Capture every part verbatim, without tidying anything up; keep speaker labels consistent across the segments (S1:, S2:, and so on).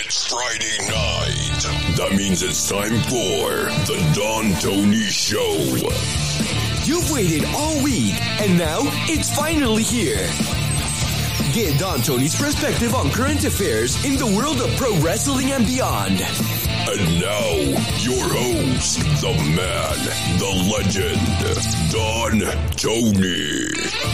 S1: It's Friday night. That means it's time for the Don Tony Show.
S2: You've waited all week, and now it's finally here. Get Don Tony's perspective on current affairs in the world of pro wrestling and beyond.
S1: And now, your host, the man, the legend, Don Tony.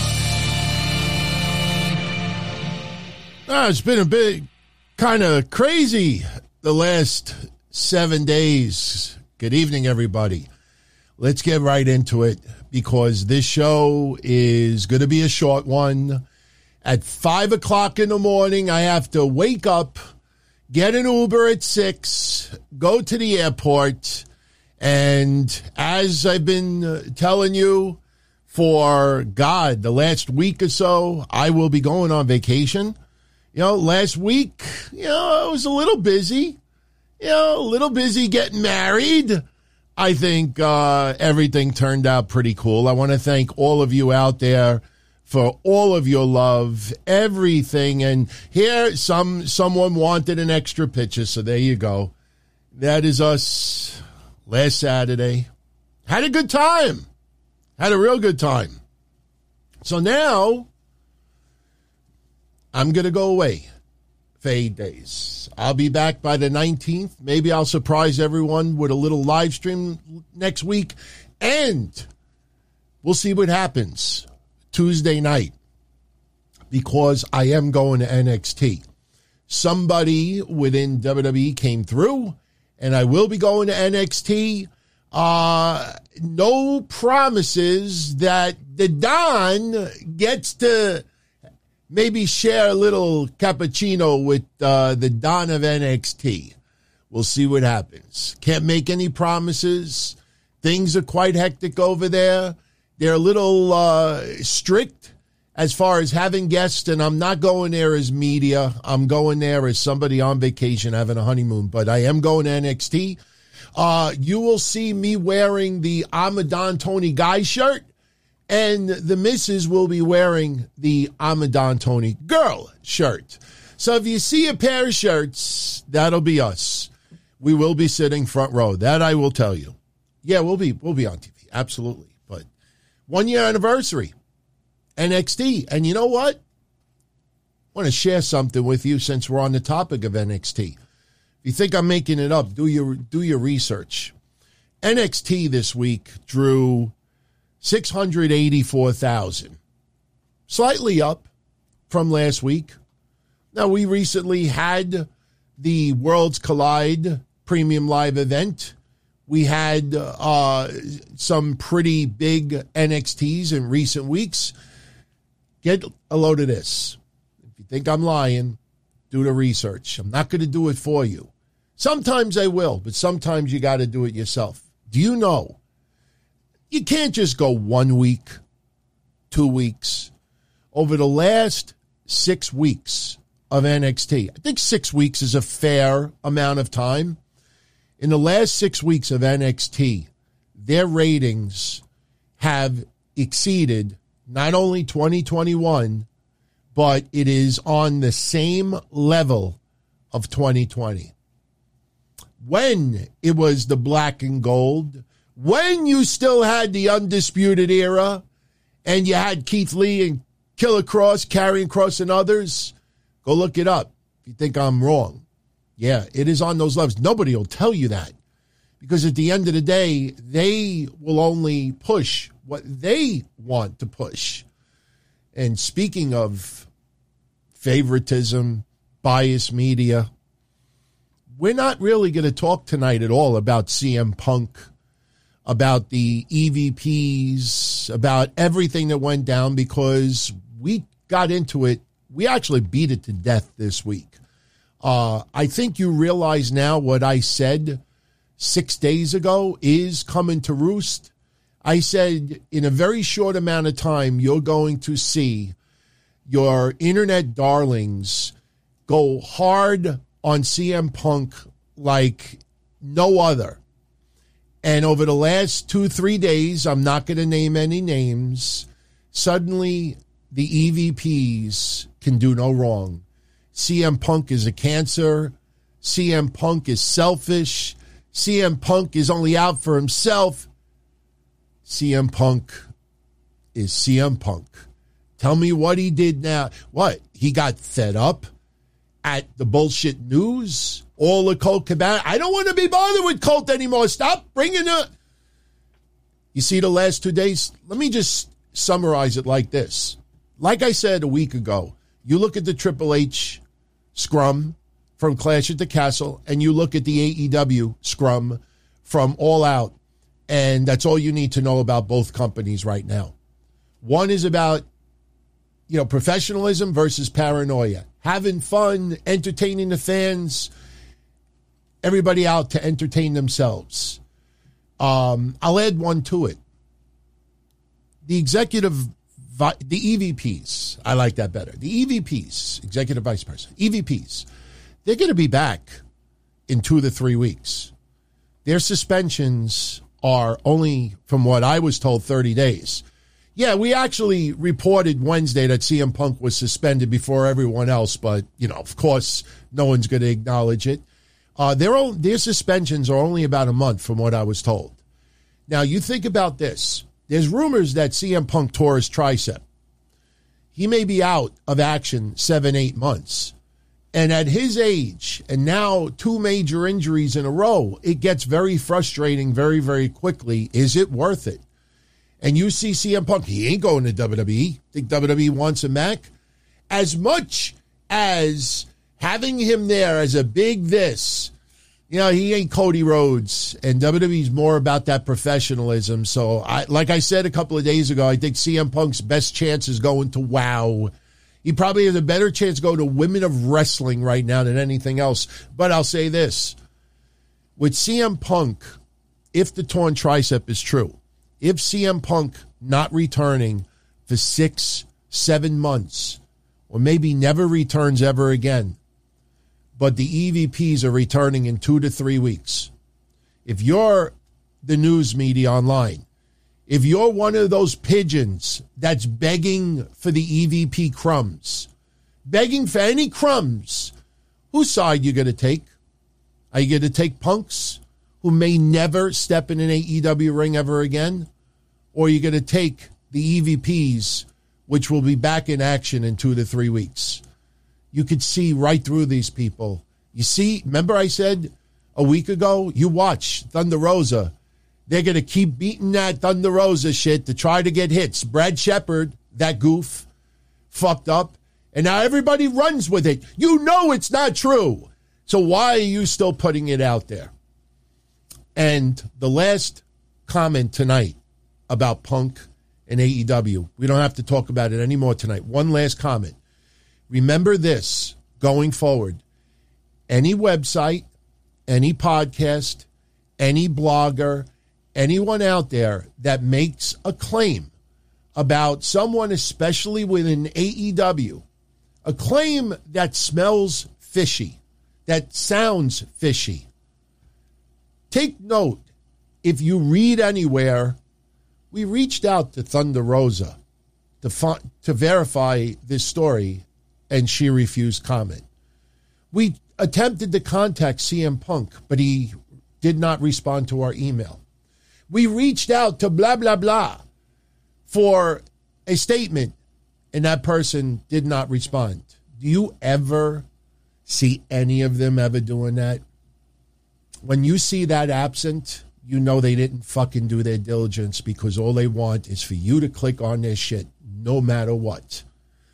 S3: Ah, it's been a bit kind of crazy the last seven days. Good evening, everybody. Let's get right into it because this show is going to be a short one. At five o'clock in the morning, I have to wake up, get an Uber at six, go to the airport, and as I've been telling you for, God, the last week or so, I will be going on vacation. You know, last week, you know, I was a little busy, you know, a little busy getting married. I think uh, everything turned out pretty cool. I want to thank all of you out there for all of your love, everything. And here, some someone wanted an extra picture, so there you go. That is us last Saturday. Had a good time. Had a real good time. So now I'm going to go away for eight days. I'll be back by the nineteenth. Maybe I'll surprise everyone with a little live stream next week. And we'll see what happens Tuesday night because I am going to N X T. Somebody within W W E came through, and I will be going to N X T. Uh, no promises that the Don gets to maybe share a little cappuccino with uh, the Don of N X T. We'll see what happens. Can't make any promises. Things are quite hectic over there. They're a little uh, strict as far as having guests, and I'm not going there as media. I'm going there as somebody on vacation having a honeymoon, but I am going to N X T. Uh, you will see me wearing the I'm a Don Tony guy shirt, and the missus will be wearing the I'm a Don Tony girl shirt. So if you see a pair of shirts, that'll be us. We will be sitting front row. That I will tell you. Yeah, we'll be we'll be on T V. Absolutely. But one year anniversary, N X T. And you know what? I want to share something with you since we're on the topic of N X T. If you think I'm making it up, do your do your research. N X T this week drew six hundred eighty-four thousand, slightly up from last week. Now, we recently had the Worlds Collide Premium Live event. We had uh, some pretty big N X Ts in recent weeks. Get a load of this. If you think I'm lying, do the research. I'm not going to do it for you. Sometimes I will, but sometimes you got to do it yourself. Do you know? You can't just go one week, two weeks. Over the last six weeks of N X T, I think six weeks is a fair amount of time. In the last six weeks of N X T, their ratings have exceeded not only twenty twenty-one, but it is on the same level of twenty twenty. When it was the black and gold, when you still had the Undisputed Era and you had Keith Lee and Killer Kross, Karrion Kross, and others, go look it up if you think I'm wrong. Yeah, it is on those levels. Nobody will tell you that because at the end of the day, they will only push what they want to push. And speaking of favoritism, biased media, we're not really going to talk tonight at all about C M Punk, about the E V Ps, about everything that went down because we got into it. We actually beat it to death this week. Uh, I think you realize now what I said six days ago is coming to roost. I said in a very short amount of time, you're going to see your internet darlings go hard on C M Punk like no other. And over the last two, three days, I'm not going to name any names, suddenly the E V Ps can do no wrong. C M Punk is a cancer C M Punk is selfish. C M Punk is only out for himself. C M Punk is C M Punk. Tell me what he did now. What? He got fed up at the bullshit news? All the Colt Cabana. I don't want to be bothered with Colt anymore. Stop bringing it. You see the last two days? Let me just summarize it like this. Like I said a week ago, you look at the Triple H scrum from Clash at the Castle, and you look at the A E W scrum from All Out, and that's all you need to know about both companies right now. One is about, you know, professionalism versus paranoia, having fun, entertaining the fans, everybody out to entertain themselves. Um, I'll add one to it. The executive, the E V Ps, I like that better. The E V Ps, executive vice president, E V Ps, they're going to be back in two to three weeks. Their suspensions are only, from what I was told, thirty days. Yeah, we actually reported Wednesday that C M Punk was suspended before everyone else, but, you know, of course, no one's going to acknowledge it. Uh, their, own, their suspensions are only about a month, from what I was told. Now, you think about this. There's rumors that C M Punk tore his tricep. He may be out of action seven, eight months. And at his age, and now two major injuries in a row, it gets very frustrating very, very quickly. Is it worth it? And you see C M Punk, he ain't going to W W E. Think W W E wants him back? As much as having him there as a big this, you know, he ain't Cody Rhodes, and W W E's more about that professionalism. So, I, like I said a couple of days ago, I think C M Punk's best chance is going to WOW. He probably has a better chance going to Women of Wrestling right now than anything else. But I'll say this. With C M Punk, if the torn tricep is true, if C M Punk not returning for six, seven months, or maybe never returns ever again, but the E V Ps are returning in two to three weeks. If you're the news media online, if you're one of those pigeons that's begging for the E V P crumbs, begging for any crumbs, whose side you going to take? Are you going to take Punks, who may never step in an A E W ring ever again? Or are you going to take the E V Ps, which will be back in action in two to three weeks? You could see right through these people. You see, remember I said a week ago, you watch Thunder Rosa. They're going to keep beating that Thunder Rosa shit to try to get hits. Brad Shepard, that goof, fucked up. And now everybody runs with it. You know it's not true. So why are you still putting it out there? And the last comment tonight about Punk and A E W. We don't have to talk about it anymore tonight. One last comment. Remember this going forward. Any website, any podcast, any blogger, anyone out there that makes a claim about someone, especially within A E W, a claim that smells fishy, that sounds fishy, take note. If you read anywhere, we reached out to Thunder Rosa to, fi- to verify this story, and she refused comment. We attempted to contact C M Punk, but he did not respond to our email. We reached out to blah, blah, blah for a statement, and that person did not respond. Do you ever see any of them ever doing that? When you see that absent, you know they didn't fucking do their diligence, because all they want is for you to click on their shit no matter what.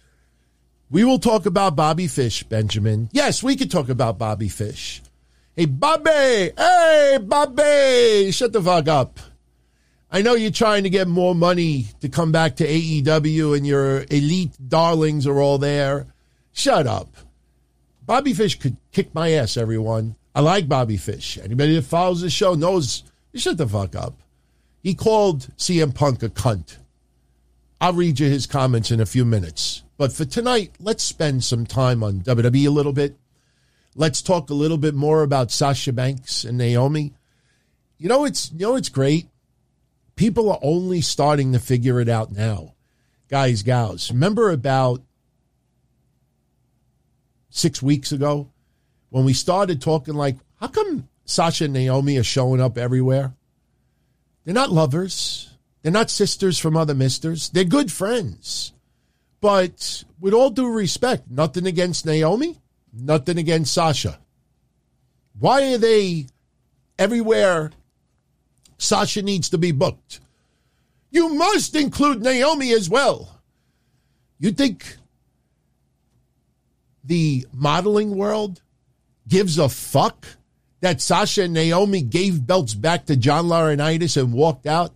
S3: We will talk about Bobby Fish, Benjamin. Yes, we could talk about Bobby Fish. Hey, Bobby! Hey, Bobby! Shut the fuck up. I know you're trying to get more money to come back to A E W and your elite darlings are all there. Shut up. Bobby Fish could kick my ass, everyone. I like Bobby Fish. Anybody that follows the show knows, shut the fuck up. He called C M Punk a cunt. I'll read you his comments in a few minutes. But for tonight, let's spend some time on W W E a little bit. Let's talk a little bit more about Sasha Banks and Naomi. You know, it's you know it's great. People are only starting to figure it out now. Guys, gals, remember about six weeks ago when we started talking like, how come Sasha and Naomi are showing up everywhere? They're not lovers. They're not sisters from other misters. They're good friends. But with all due respect, nothing against Naomi, nothing against Sasha. Why are they everywhere Sasha needs to be booked? You must include Naomi as well. You think the modeling world gives a fuck that Sasha and Naomi gave belts back to John Laurinaitis and walked out?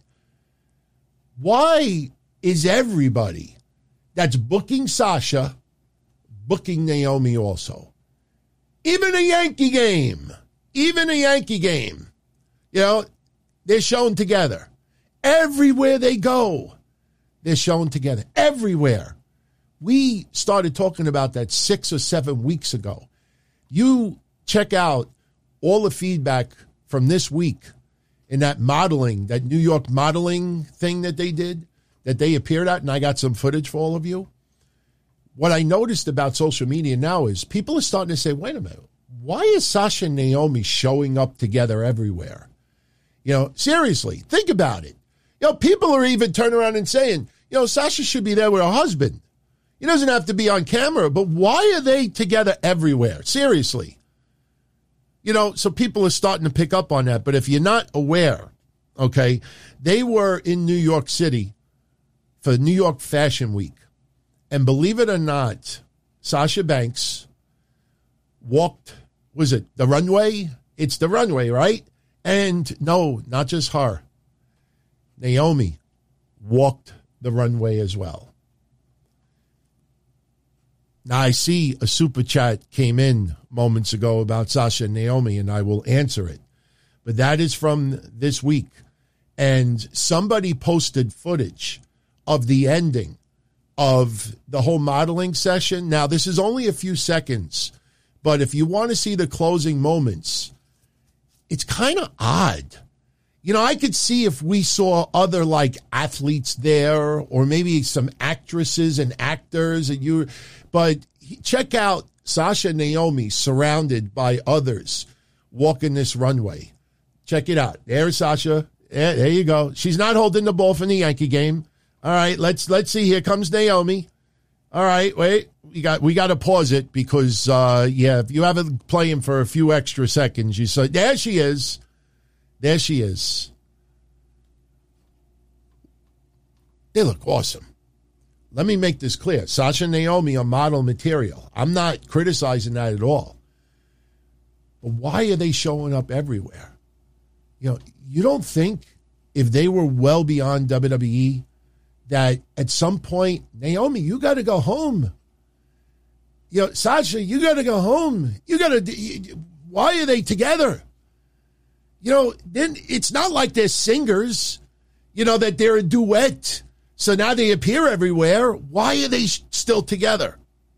S3: Why is everybody that's booking Sasha booking Naomi also? Even a Yankee game, even a Yankee game, you know, they're shown together. Everywhere they go, they're shown together. Everywhere. We started talking about that six or seven weeks ago. You check out all the feedback from this week in that modeling, that New York modeling thing that they did, that they appeared at, and I got some footage for all of you. What I noticed about social media now is people are starting to say, wait a minute, why is Sasha and Naomi showing up together everywhere? You know, seriously, think about it. You know, people are even turning around and saying, you know, Sasha should be there with her husband. He doesn't have to be on camera, but why are they together everywhere? Seriously. You know, so people are starting to pick up on that. But if you're not aware, okay, they were in New York City for New York Fashion Week. And believe it or not, Sasha Banks walked, was it the runway? It's the runway, right? And no, not just her. Naomi walked the runway as well. Now, I see a super chat came in moments ago about Sasha and Naomi, and I will answer it. But that is from this week. And somebody posted footage of the ending of the whole modeling session. Now, this is only a few seconds, but if you want to see the closing moments, it's kind of odd. You know, I could see if we saw other like athletes there or maybe some actresses and actors and you, but check out Sasha and Naomi surrounded by others walking this runway. Check it out. There's Sasha. There, there you go. She's not holding the ball from the Yankee game. All right, let's let's see. Here comes Naomi. All right, wait. We got we got to pause it because uh, yeah, if you have it playing for a few extra seconds, you say there she is. There she is. They look awesome. Let me make this clear. Sasha and Naomi are model material. I'm not criticizing that at all. But why are they showing up everywhere? You know, you don't think if they were well beyond W W E that at some point, Naomi, you got to go home. You know, Sasha, you got to go home. You got to, why are they together? You know, then it's not like they're singers, you know, that they're a duet. So now they appear everywhere. Why are they still together?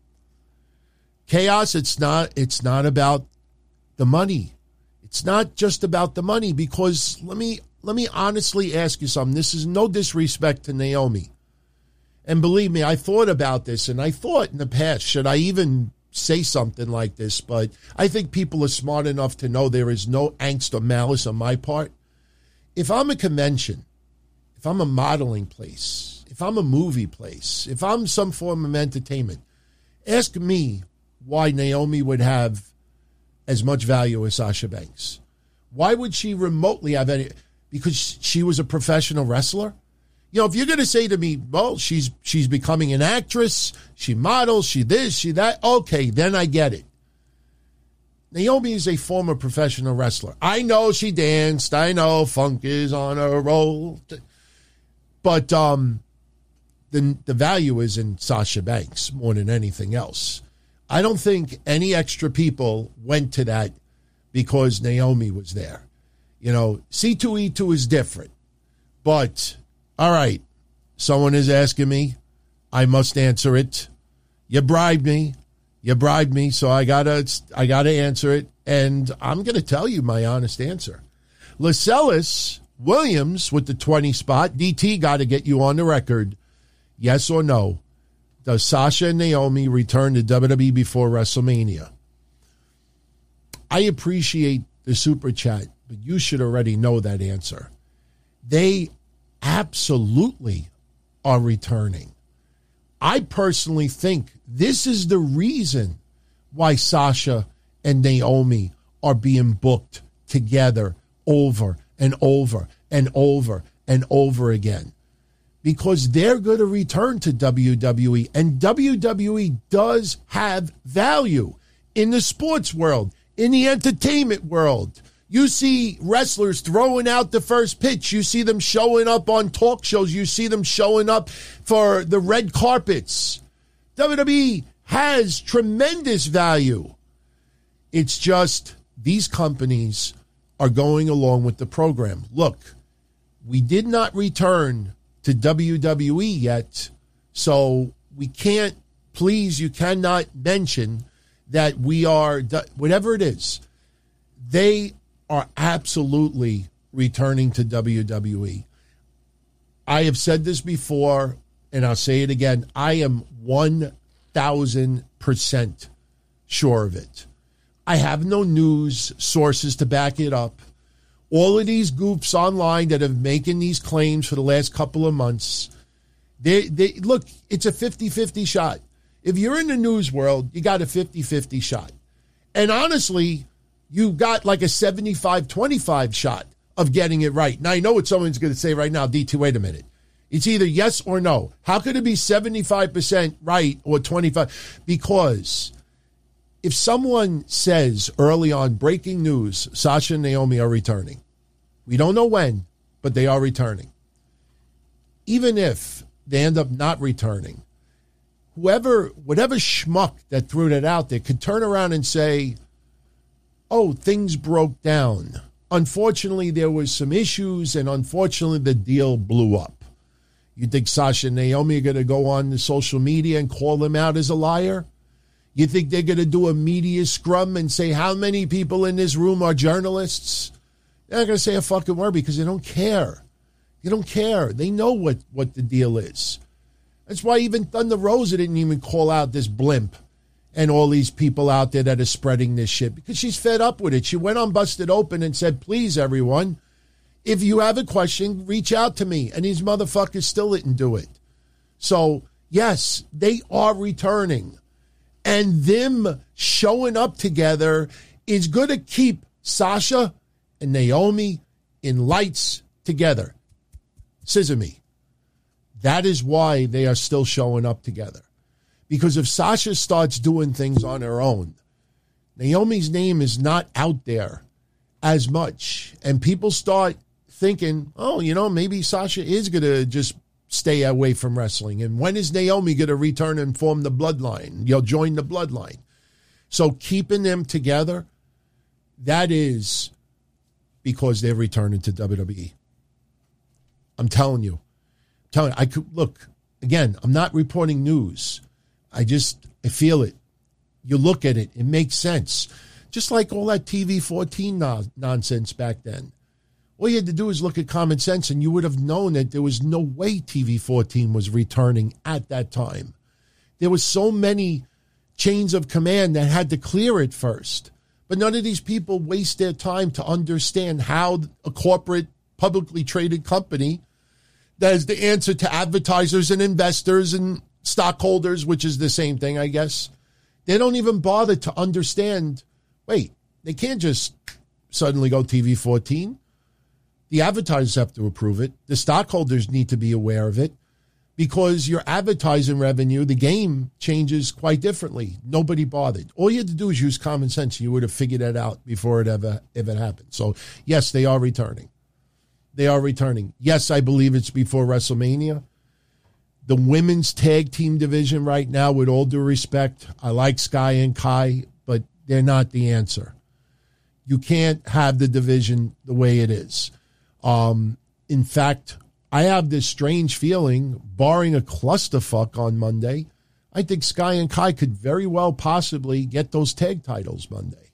S3: Chaos, it's not, it's not about the money. It's not just about the money because let me, let me honestly ask you something. This is no disrespect to Naomi. And believe me, I thought about this and I thought in the past, should I even say something like this? But I think people are smart enough to know there is no angst or malice on my part. If I'm a convention, if I'm a modeling place, if I'm a movie place, if I'm some form of entertainment, ask me why Naomi would have as much value as Sasha Banks. Why would she remotely have any? Because she was a professional wrestler? You know, if you're going to say to me, well, she's she's becoming an actress, she models, she this, she that, okay, then I get it. Naomi is a former professional wrestler. I know she danced. I know funk is on a roll. But um, the, the value is in Sasha Banks more than anything else. I don't think any extra people went to that because Naomi was there. You know, C two E two is different. But, all right, someone is asking me. I must answer it. You bribed me. You bribed me, so I gotta, I gotta answer it. And I'm going to tell you my honest answer. Lascelles Williams with the twenty spot. D T got to get you on the record. Yes or no? Does Sasha and Naomi return to W W E before WrestleMania? I appreciate the super chat, but you should already know that answer. They absolutely are returning. I personally think this is the reason why Sasha and Naomi are being booked together over and over and over and over again. Because they're going to return to W W E. And W W E does have value in the sports world, in the entertainment world. You see wrestlers throwing out the first pitch. You see them showing up on talk shows. You see them showing up for the red carpets. W W E has tremendous value. It's just these companies are going along with the program. Look, we did not return to W W E yet, so we can't, please, you cannot mention that we are, whatever it is, they are absolutely returning to W W E. I have said this before, and I'll say it again. I am one thousand percent sure of it. I have no news sources to back it up. All of these goofs online that have making these claims for the last couple of months, they, they look, it's a fifty-fifty shot. If you're in the news world, you got a fifty-fifty shot. And honestly, you got like a seventy-five twenty-five shot of getting it right. Now, I know what someone's going to say right now, D T, wait a minute. It's either yes or no. How could it be seventy-five percent right or twenty-five? Because if someone says early on, breaking news, Sasha and Naomi are returning. We don't know when, but they are returning. Even if they end up not returning, whoever, whatever schmuck that threw that out there could turn around and say, oh, things broke down. Unfortunately, there was some issues, and unfortunately, the deal blew up. You think Sasha and Naomi are going to go on the social media and call him out as a liar? You think they're going to do a media scrum and say how many people in this room are journalists? They're not going to say a fucking word because they don't care. They don't care. They know what, what the deal is. That's why even Thunder Rosa didn't even call out this blimp and all these people out there that are spreading this shit because she's fed up with it. She went on Busted Open and said, please, everyone, if you have a question, reach out to me. And these motherfuckers still didn't do it. So, yes, they are returning. And them showing up together is going to keep Sasha and Naomi in lights together. Scissor me. That is why they are still showing up together. Because if Sasha starts doing things on her own, Naomi's name is not out there as much. And people start thinking, oh, you know, maybe Sasha is going to just stay away from wrestling. And when is Naomi going to return and form the bloodline? You'll join the bloodline. So keeping them together, that is because they're returning to W W E. I'm telling you. I'm telling you, I could look, again, I'm not reporting news. I just, I feel it. You look at it, it makes sense. Just like all that T V fourteen no- nonsense back then. All you had to do is look at common sense and you would have known that there was no way T V fourteen was returning at that time. There was so many chains of command that had to clear it first. But none of these people waste their time to understand how a corporate, publicly traded company that is the answer to advertisers and investors and stockholders, which is the same thing, I guess. They don't even bother to understand, wait, they can't just suddenly go T V fourteen. The advertisers have to approve it. The stockholders need to be aware of it because your advertising revenue, the game changes quite differently. Nobody bothered. All you had to do is use common sense. You would have figured that out before it ever, ever happened. So, yes, they are returning. They are returning. Yes, I believe it's before WrestleMania. The women's tag team division right now, with all due respect, I like Sky and Kai, but they're not the answer. You can't have the division the way it is. Um, in fact, I have this strange feeling, barring a clusterfuck on Monday, I think Sky and Kai could very well possibly get those tag titles Monday.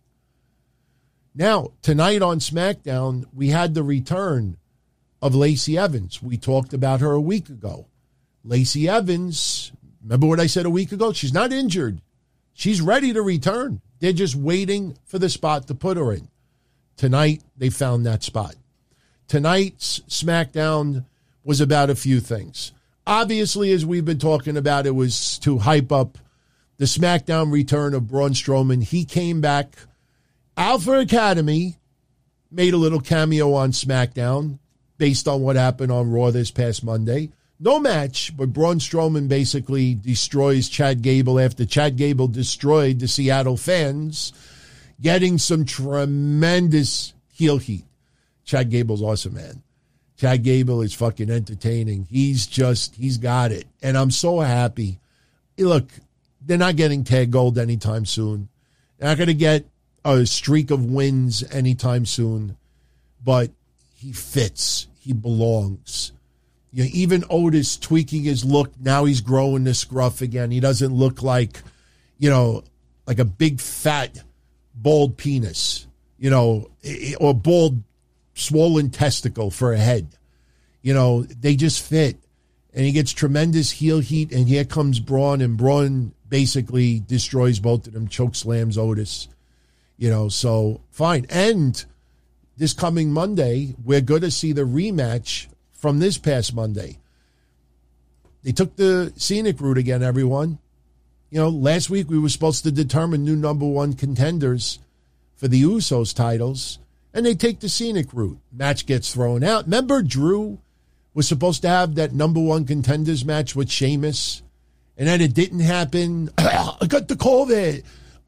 S3: Now, tonight on SmackDown, we had the return of Lacey Evans. We talked about her a week ago. Lacey Evans, remember what I said a week ago? She's not injured. She's ready to return. They're just waiting for the spot to put her in. Tonight, they found that spot. Tonight's SmackDown was about a few things. Obviously, as we've been talking about, it was to hype up the SmackDown return of Braun Strowman. He came back. Alpha Academy made a little cameo on SmackDown based on what happened on Raw this past Monday. No match, but Braun Strowman basically destroys Chad Gable after Chad Gable destroyed the Seattle fans, getting some tremendous heel heat. Chad Gable's awesome, man. Chad Gable is fucking entertaining. He's just, he's got it. And I'm so happy. Look, they're not getting tag gold anytime soon. They're not going to get a streak of wins anytime soon. But he fits. He belongs. You know, even Otis tweaking his look. Now he's growing the scruff again. He doesn't look like, you know, like a big, fat, bald penis, you know, or bald, swollen testicle for a head. You know, they just fit. And he gets tremendous heel heat, and here comes Braun, and Braun basically destroys both of them, choke slams Otis. You know, so fine. And this coming Monday, we're going to see the rematch from this past Monday. They took the scenic route again, everyone. You know, last week we were supposed to determine new number one contenders for the Usos titles, and they take the scenic route. Match gets thrown out. Remember Drew was supposed to have that number one contenders match with Sheamus, and then it didn't happen. I got the COVID.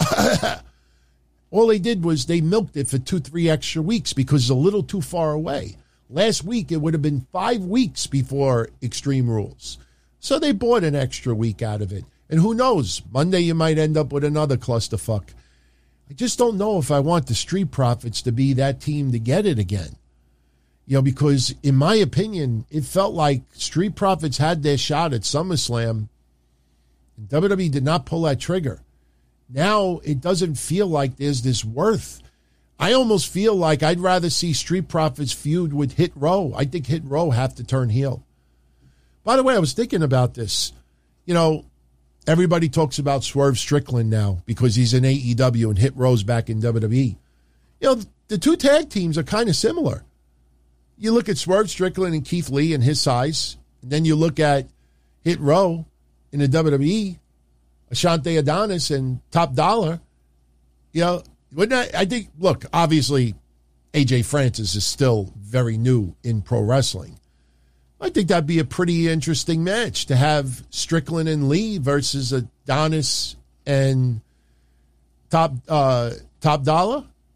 S3: All they did was they milked it for two, three extra weeks because it's a little too far away. Last week, it would have been five weeks before Extreme Rules. So they bought an extra week out of it. And who knows, Monday you might end up with another clusterfuck. I just don't know if I want the Street Profits to be that team to get it again. You know, because in my opinion, it felt like Street Profits had their shot at SummerSlam, and W W E did not pull that trigger. Now it doesn't feel like there's this worth. I almost feel like I'd rather see Street Profits feud with Hit Row. I think Hit Row have to turn heel. By the way, I was thinking about this. You know, everybody talks about Swerve Strickland now because he's in A E W and Hit Row's back in W W E. You know, the two tag teams are kind of similar. You look at Swerve Strickland and Keith Lee and his size, and then you look at Hit Row in the W W E, Ashante Adonis and Top Dollar. You know, wouldn't I, I think, look, obviously A J Francis is still very new in pro wrestling. I think that'd be a pretty interesting match to have Strickland and Lee versus Adonis and Top uh, Top Dollar.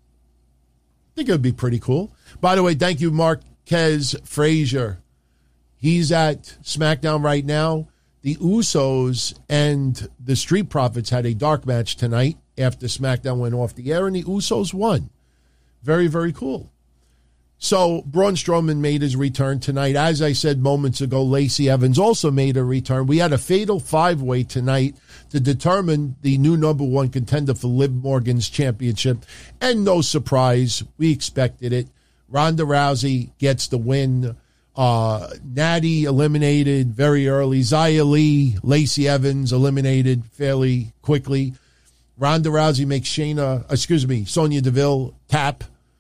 S3: I think it would be pretty cool. By the way, thank you, Marquez Frazier. He's at SmackDown right now. The Usos and the Street Profits had a dark match tonight after SmackDown went off the air, and the Usos won. Very, very cool. So Braun Strowman made his return tonight. As I said moments ago, Lacey Evans also made a return. We had a fatal five-way tonight to determine the new number one contender for Liv Morgan's championship. And no surprise, we expected it. Ronda Rousey gets the win. Uh, Natty eliminated very early. Xia Li, Lacey Evans eliminated fairly quickly. Ronda Rousey makes Shayna, excuse me, Sonya Deville tap.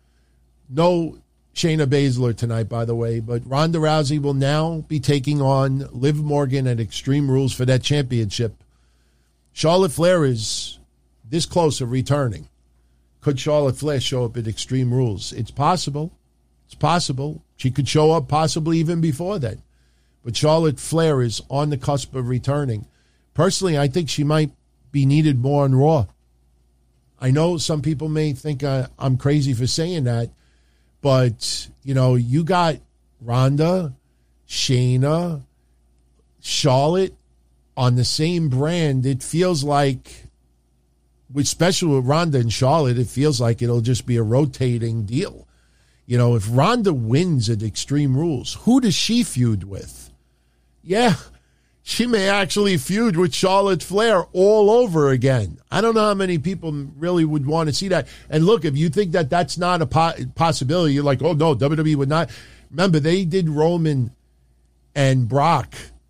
S3: No Shayna Baszler tonight, by the way, but Ronda Rousey will now be taking on Liv Morgan at Extreme Rules for that championship. Charlotte Flair is this close of returning. Could Charlotte Flair show up at Extreme Rules? It's possible. It's possible. She could show up possibly even before that. But Charlotte Flair is on the cusp of returning. Personally, I think she might be needed more on Raw. I know some people may think I, I'm crazy for saying that, but, you know, you got Ronda, Shayna, Charlotte on the same brand. It feels like, especially with Ronda and Charlotte, it feels like it'll just be a rotating deal. You know, if Ronda wins at Extreme Rules, who does she feud with? Yeah, she may actually feud with Charlotte Flair all over again. I don't know how many people really would want to see that. And look, if you think that that's not a po- possibility, you're like, oh, no, W W E would not. Remember, they did Roman and Brock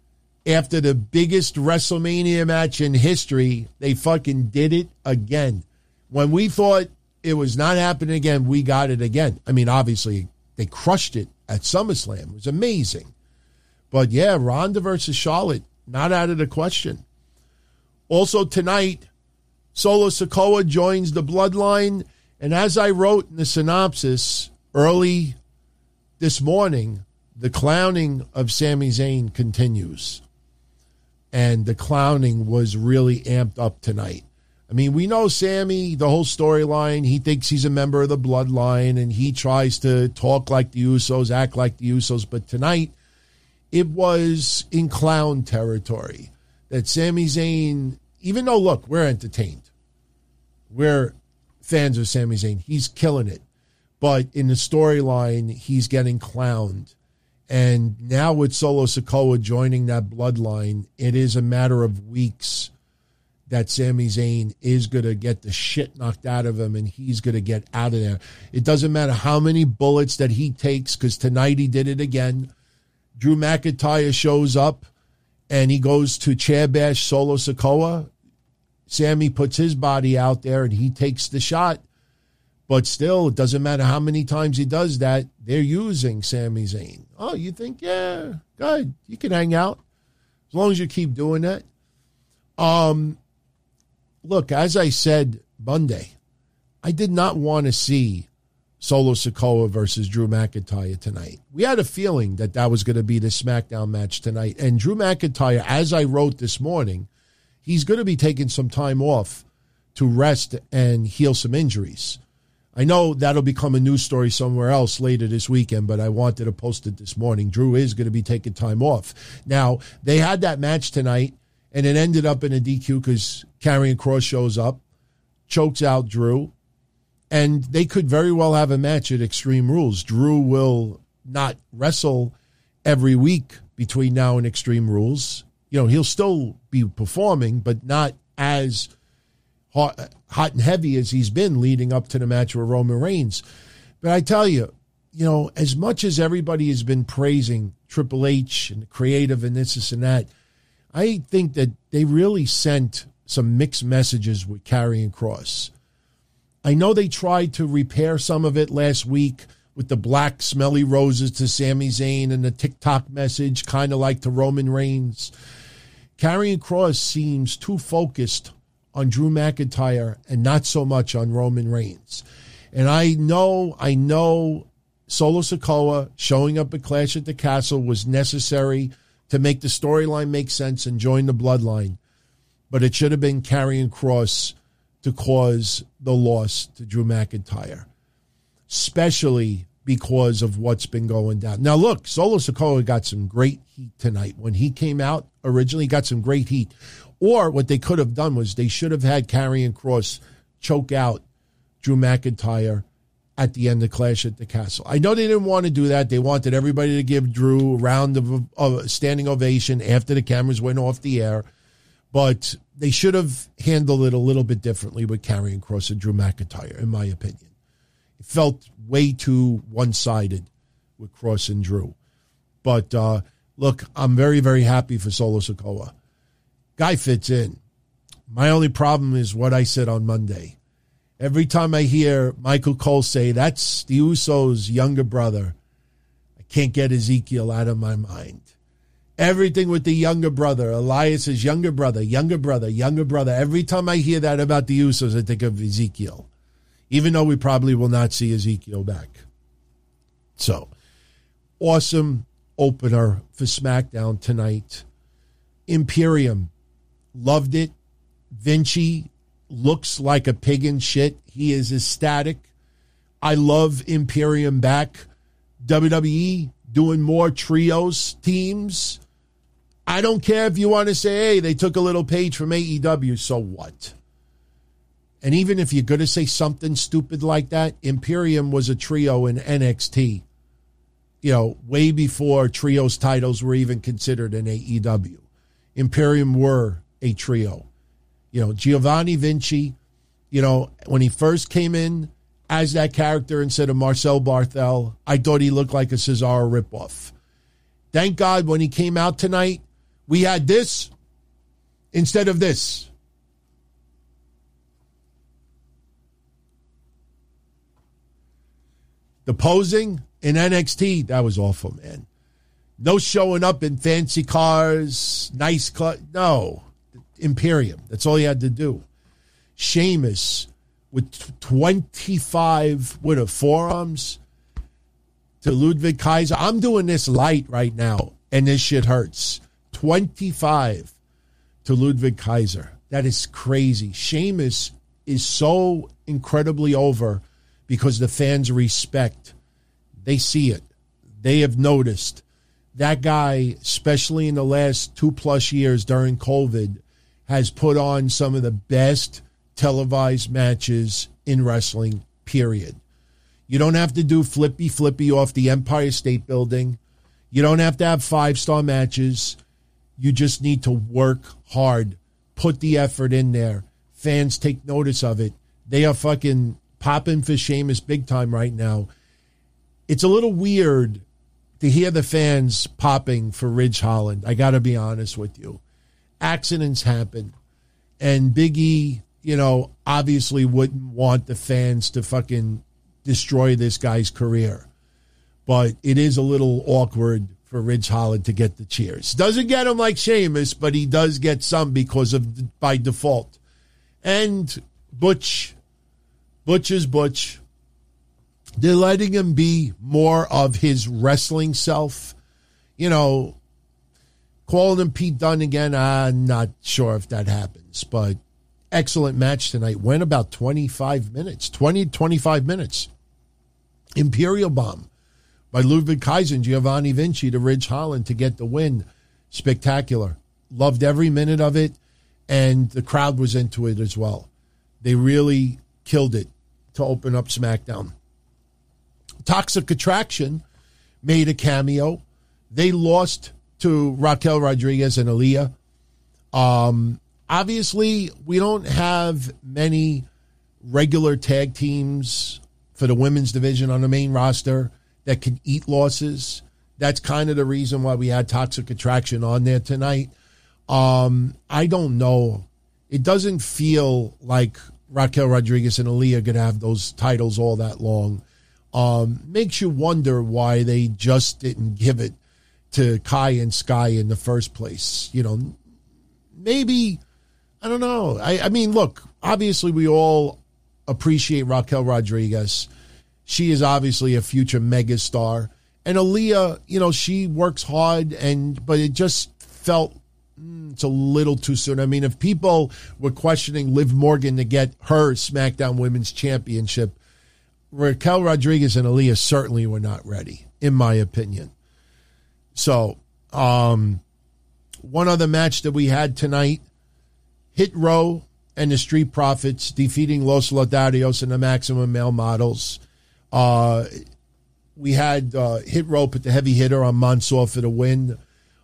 S3: after the biggest WrestleMania match in history, they fucking did it again. When we thought it was not happening again, we got it again. I mean, obviously, they crushed it at SummerSlam. It was amazing. But yeah, Ronda versus Charlotte, not out of the question. Also tonight, Solo Sikoa joins the Bloodline. And as I wrote in the synopsis early this morning, the clowning of Sami Zayn continues. And the clowning was really amped up tonight. I mean, we know Sammy, the whole storyline. He thinks he's a member of the Bloodline, and he tries to talk like the Usos, act like the Usos. But tonight, it was in clown territory. That Sami Zayn, even though, look, we're entertained. We're fans of Sami Zayn. He's killing it. But in the storyline, he's getting clowned. And now with Solo Sikoa joining that Bloodline, it is a matter of weeks that Sami Zayn is going to get the shit knocked out of him, and he's going to get out of there. It doesn't matter how many bullets that he takes, because tonight he did it again. Drew McIntyre shows up, and he goes to chair bash Solo Sikoa. Sammy puts his body out there, and he takes the shot. But still, it doesn't matter how many times he does that, they're using Sami Zayn. Oh, you think, yeah, good. You can hang out as long as you keep doing that. Um, look, as I said Monday, I did not want to see Solo Sikoa versus Drew McIntyre tonight. We had a feeling that that was going to be the SmackDown match tonight. And Drew McIntyre, as I wrote this morning, he's going to be taking some time off to rest and heal some injuries. I know that'll become a news story somewhere else later this weekend, but I wanted to post it this morning. Drew is going to be taking time off. Now, they had that match tonight, and it ended up in a D Q because Karrion Kross shows up, chokes out Drew, and they could very well have a match at Extreme Rules. Drew will not wrestle every week between now and Extreme Rules. You know, he'll still be performing, but not as hot, hot and heavy as he's been leading up to the match with Roman Reigns. But I tell you, you know, as much as everybody has been praising Triple H and the creative and this, this, and that, I think that they really sent some mixed messages with Karrion Kross. I know they tried to repair some of it last week with the black smelly roses to Sami Zayn and the TikTok message, kind of like to Roman Reigns. Karrion Kross seems too focused on Drew McIntyre and not so much on Roman Reigns. And I know, I know Solo Sikoa showing up at Clash at the Castle was necessary to make the storyline make sense and join the Bloodline. But it should have been Karrion Kross to cause the loss to Drew McIntyre, especially because of what's been going down. Now, look, Solo Sikoa got some great heat tonight. When he came out originally, he got some great heat. Or what they could have done was they should have had Karrion Kross choke out Drew McIntyre at the end of Clash at the Castle. I know they didn't want to do that. They wanted everybody to give Drew a round of a standing ovation after the cameras went off the air. But they should have handled it a little bit differently with Karrion Kross and Drew McIntyre, in my opinion. It felt way too one-sided with Kross and Drew. But, uh, look, I'm very, very happy for Solo Sikoa. Guy fits in. My only problem is what I said on Monday. Every time I hear Michael Cole say, that's the Usos' younger brother, I can't get Ezekiel out of my mind. Everything with the younger brother, Elias's younger brother, younger brother, younger brother. Every time I hear that about the Usos, I think of Ezekiel, even though we probably will not see Ezekiel back. So, awesome opener for SmackDown tonight. Imperium, loved it. Vinci looks like a pig in shit. He is ecstatic. I love Imperium back. W W E doing more trios teams. I don't care if you want to say, hey, they took a little page from A E W, so what? And even if you're going to say something stupid like that, Imperium was a trio in N X T, you know, way before trios titles were even considered in A E W. Imperium were a trio. You know, Giovanni Vinci, you know, when he first came in as that character instead of Marcel Barthel, I thought he looked like a Cesaro ripoff. Thank God when he came out tonight we had this instead of this. The posing in N X T, that was awful, man. No showing up in fancy cars, nice car. No. Imperium. That's all he had to do. Sheamus with twenty-five with a forearms to Ludwig Kaiser. I'm doing this light right now, and this shit hurts. twenty-five to Ludwig Kaiser. That is crazy. Sheamus is so incredibly over because the fans respect. They see it. They have noticed. That guy, especially in the last two-plus years during COVID, has put on some of the best televised matches in wrestling, period. You don't have to do flippy flippy off the Empire State Building. You don't have to have five-star matches. You just need to work hard. Put the effort in there. Fans take notice of it. They are fucking popping for Sheamus big time right now. It's a little weird to hear the fans popping for Ridge Holland. I got to be honest with you. Accidents happen. And Big E, you know, obviously wouldn't want the fans to fucking destroy this guy's career. But it is a little awkward for Ridge Holland to get the cheers. Doesn't get him like Sheamus, but he does get some because of by default. And Butch, Butch is Butch. They're letting him be more of his wrestling self. You know, calling him Pete Dunne again, I'm not sure if that happens. But excellent match tonight. Went about twenty-five minutes, twenty, twenty-five minutes. Imperial Bomb by Ludwig Kaiser and Giovanni Vinci to Ridge Holland to get the win. Spectacular. Loved every minute of it, and the crowd was into it as well. They really killed it to open up SmackDown. Toxic Attraction made a cameo. They lost to Raquel Rodriguez and Aaliyah. Um, obviously, we don't have many regular tag teams for the women's division on the main roster that can eat losses. That's kind of the reason why we had Toxic Attraction on there tonight. Um, I don't know. It doesn't feel like Raquel Rodriguez and Aaliyah are going to have those titles all that long. Um, makes you wonder why they just didn't give it to Kai and Sky in the first place. You know, maybe, I don't know. I, I mean, look, obviously we all appreciate Raquel Rodriguez. She is obviously a future megastar. And Aaliyah, you know, she works hard, and but it just felt mm, it's a little too soon. I mean, if people were questioning Liv Morgan to get her SmackDown Women's Championship, Raquel Rodriguez and Aaliyah certainly were not ready, in my opinion. So, um, one other match that we had tonight, Hit Row and the Street Profits defeating Los Lodarios and the Maximum Male Models. Uh, we had uh, Hit Row put the heavy hitter on Mansoor for the win.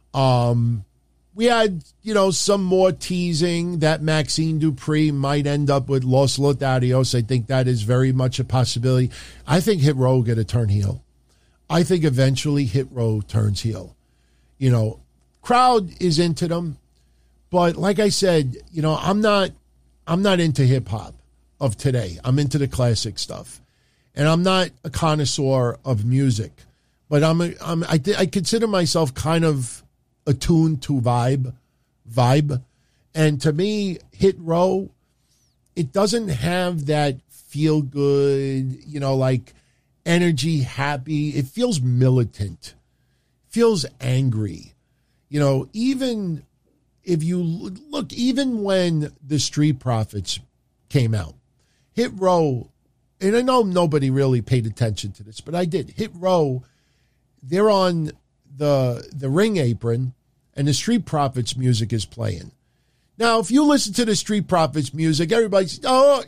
S3: Um, we had, you know, some more teasing that Maxine Dupree might end up with Los Lodarios. I think that is very much a possibility. I think Hit Row will get a turn heel. I think eventually Hit Row turns heel. You know, crowd is into them, but like I said, you know, I'm not, I'm not into hip hop of today. I'm into the classic stuff, and I'm not a connoisseur of music, but I'm, a, I'm, I, I consider myself kind of attuned to vibe, vibe, and to me, Hit Row, it doesn't have that feel good, you know, like energy, happy. It feels militant, feels angry. You know, even if you look, even when the Street Profits came out, Hit Row, and I know nobody really paid attention to this, but I did. Hit Row, they're on the the ring apron, and the Street Profits music is playing. Now, if you listen to the Street Profits music, everybody's, oh,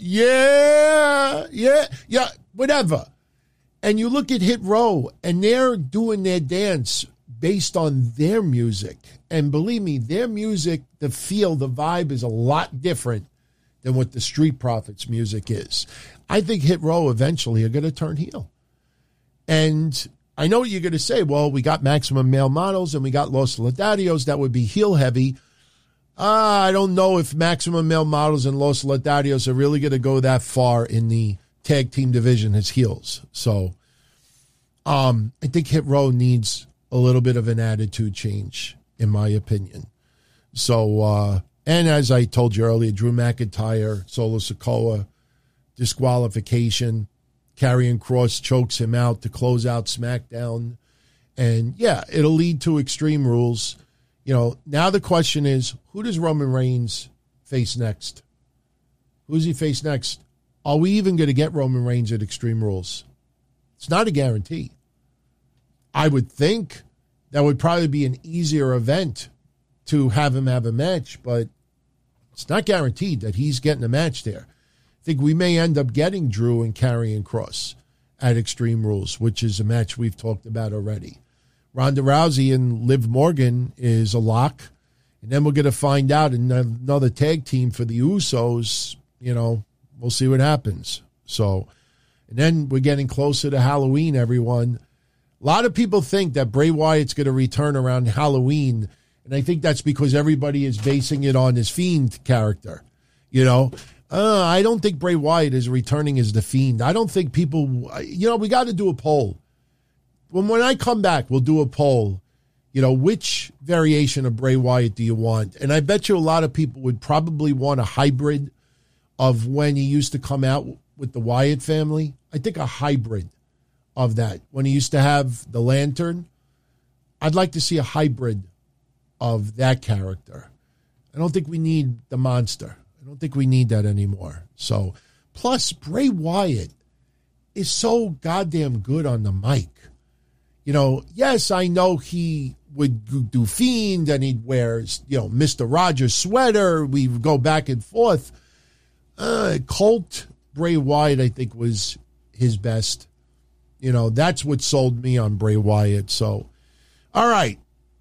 S3: yeah, yeah, yeah, whatever. And you look at Hit Row, and they're doing their dance based on their music. And believe me, their music, the feel, the vibe is a lot different than what the Street Profits music is. I think Hit Row eventually are going to turn heel. And I know what you're going to say. Well, we got Maximum Male Models and we got Los Lotharios. That would be heel heavy. Uh, I don't know if Maximum Male Models and Los Lotharios are really going to go that far in the tag team division as heels. So um, I think Hit Row needs a little bit of an attitude change, in my opinion. So, uh, and as I told you earlier, Drew McIntyre, Solo Sikoa, disqualification. Karrion Kross chokes him out to close out SmackDown. And, yeah, it'll lead to Extreme Rules. You know, now the question is, who does Roman Reigns face next? Who does he face next? Are we even going to get Roman Reigns at Extreme Rules? It's not a guarantee. I would think that would probably be an easier event to have him have a match, but it's not guaranteed that he's getting a match there. I think we may end up getting Drew and Karrion Kross at Extreme Rules, which is a match we've talked about already. Ronda Rousey and Liv Morgan is a lock. And then we're going to find out in another tag team for the Usos. You know, we'll see what happens. So, and then we're getting closer to Halloween, everyone. A lot of people think that Bray Wyatt's going to return around Halloween. And I think that's because everybody is basing it on his Fiend character. You know, Uh, I don't think Bray Wyatt is returning as the Fiend. I don't think people, you know, we got to do a poll. When, when I come back, we'll do a poll. You know, which variation of Bray Wyatt do you want? And I bet you a lot of people would probably want a hybrid of when he used to come out with the Wyatt family. I think a hybrid of that. When he used to have the lantern, I'd like to see a hybrid of that character. I don't think we need the monster. I don't think we need that anymore. So, plus Bray Wyatt is so goddamn good on the mic. You know, yes, I know he would do Fiend and he'd wear, you know, Mister Rogers sweater. We would go back and forth. Uh, Colt Bray Wyatt, I think, was his best. You know, that's what sold me on Bray Wyatt. So, all right.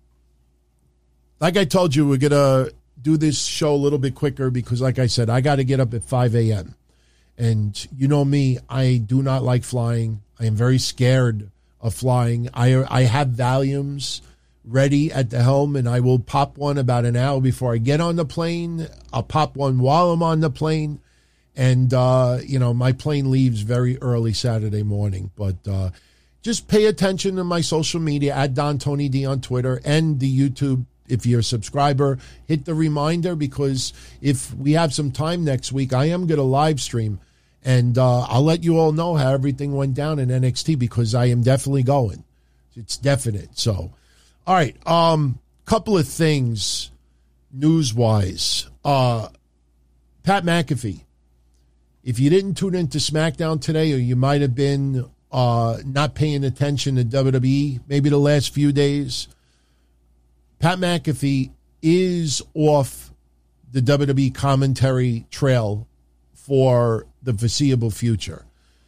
S3: Like I told you, we're going to do this show a little bit quicker because, like I said, I got to get up at five a.m. And you know me, I do not like flying. I am very scared of flying. I I have Valiums ready at the helm, and I will pop one about an hour before I get on the plane. I'll pop one while I'm on the plane. And, uh, you know, my plane leaves very early Saturday morning. But uh, just pay attention to my social media, at Don Tony D on Twitter and the YouTube. If you're a subscriber, hit the reminder, because if we have some time next week, I am going to live stream. And uh, I'll let you all know how everything went down in N X T, because I am definitely going. It's definite. So, all right. Um, couple of things news-wise. Uh, Pat McAfee. If you didn't tune into SmackDown today, or you might have been uh, not paying attention to W W E maybe the last few days, Pat McAfee is off the W W E commentary trail for the foreseeable future.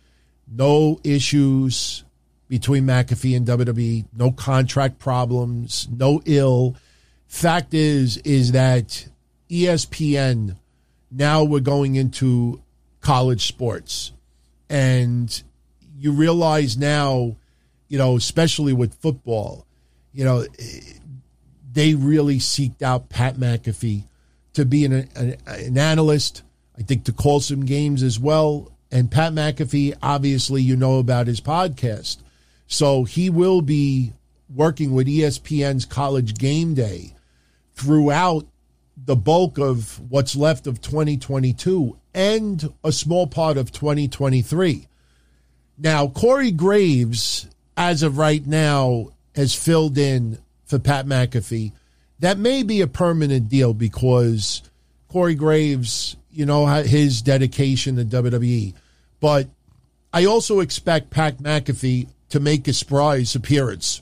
S3: No issues between McAfee and W W E, no contract problems, no ill. Fact is, is that E S P N, now we're going into college sports. And you realize now, you know, especially with football, you know, they really seeked out Pat McAfee to be an, an, an analyst, I think to call some games as well. And Pat McAfee, obviously, you know about his podcast. So he will be working with E S P N's College Game Day throughout the bulk of what's left of twenty twenty-two and a small part of twenty twenty-three. Now, Corey Graves, as of right now, has filled in for Pat McAfee. That may be a permanent deal, because Corey Graves, you know, his dedication to W W E. But I also expect Pat McAfee to make a surprise appearance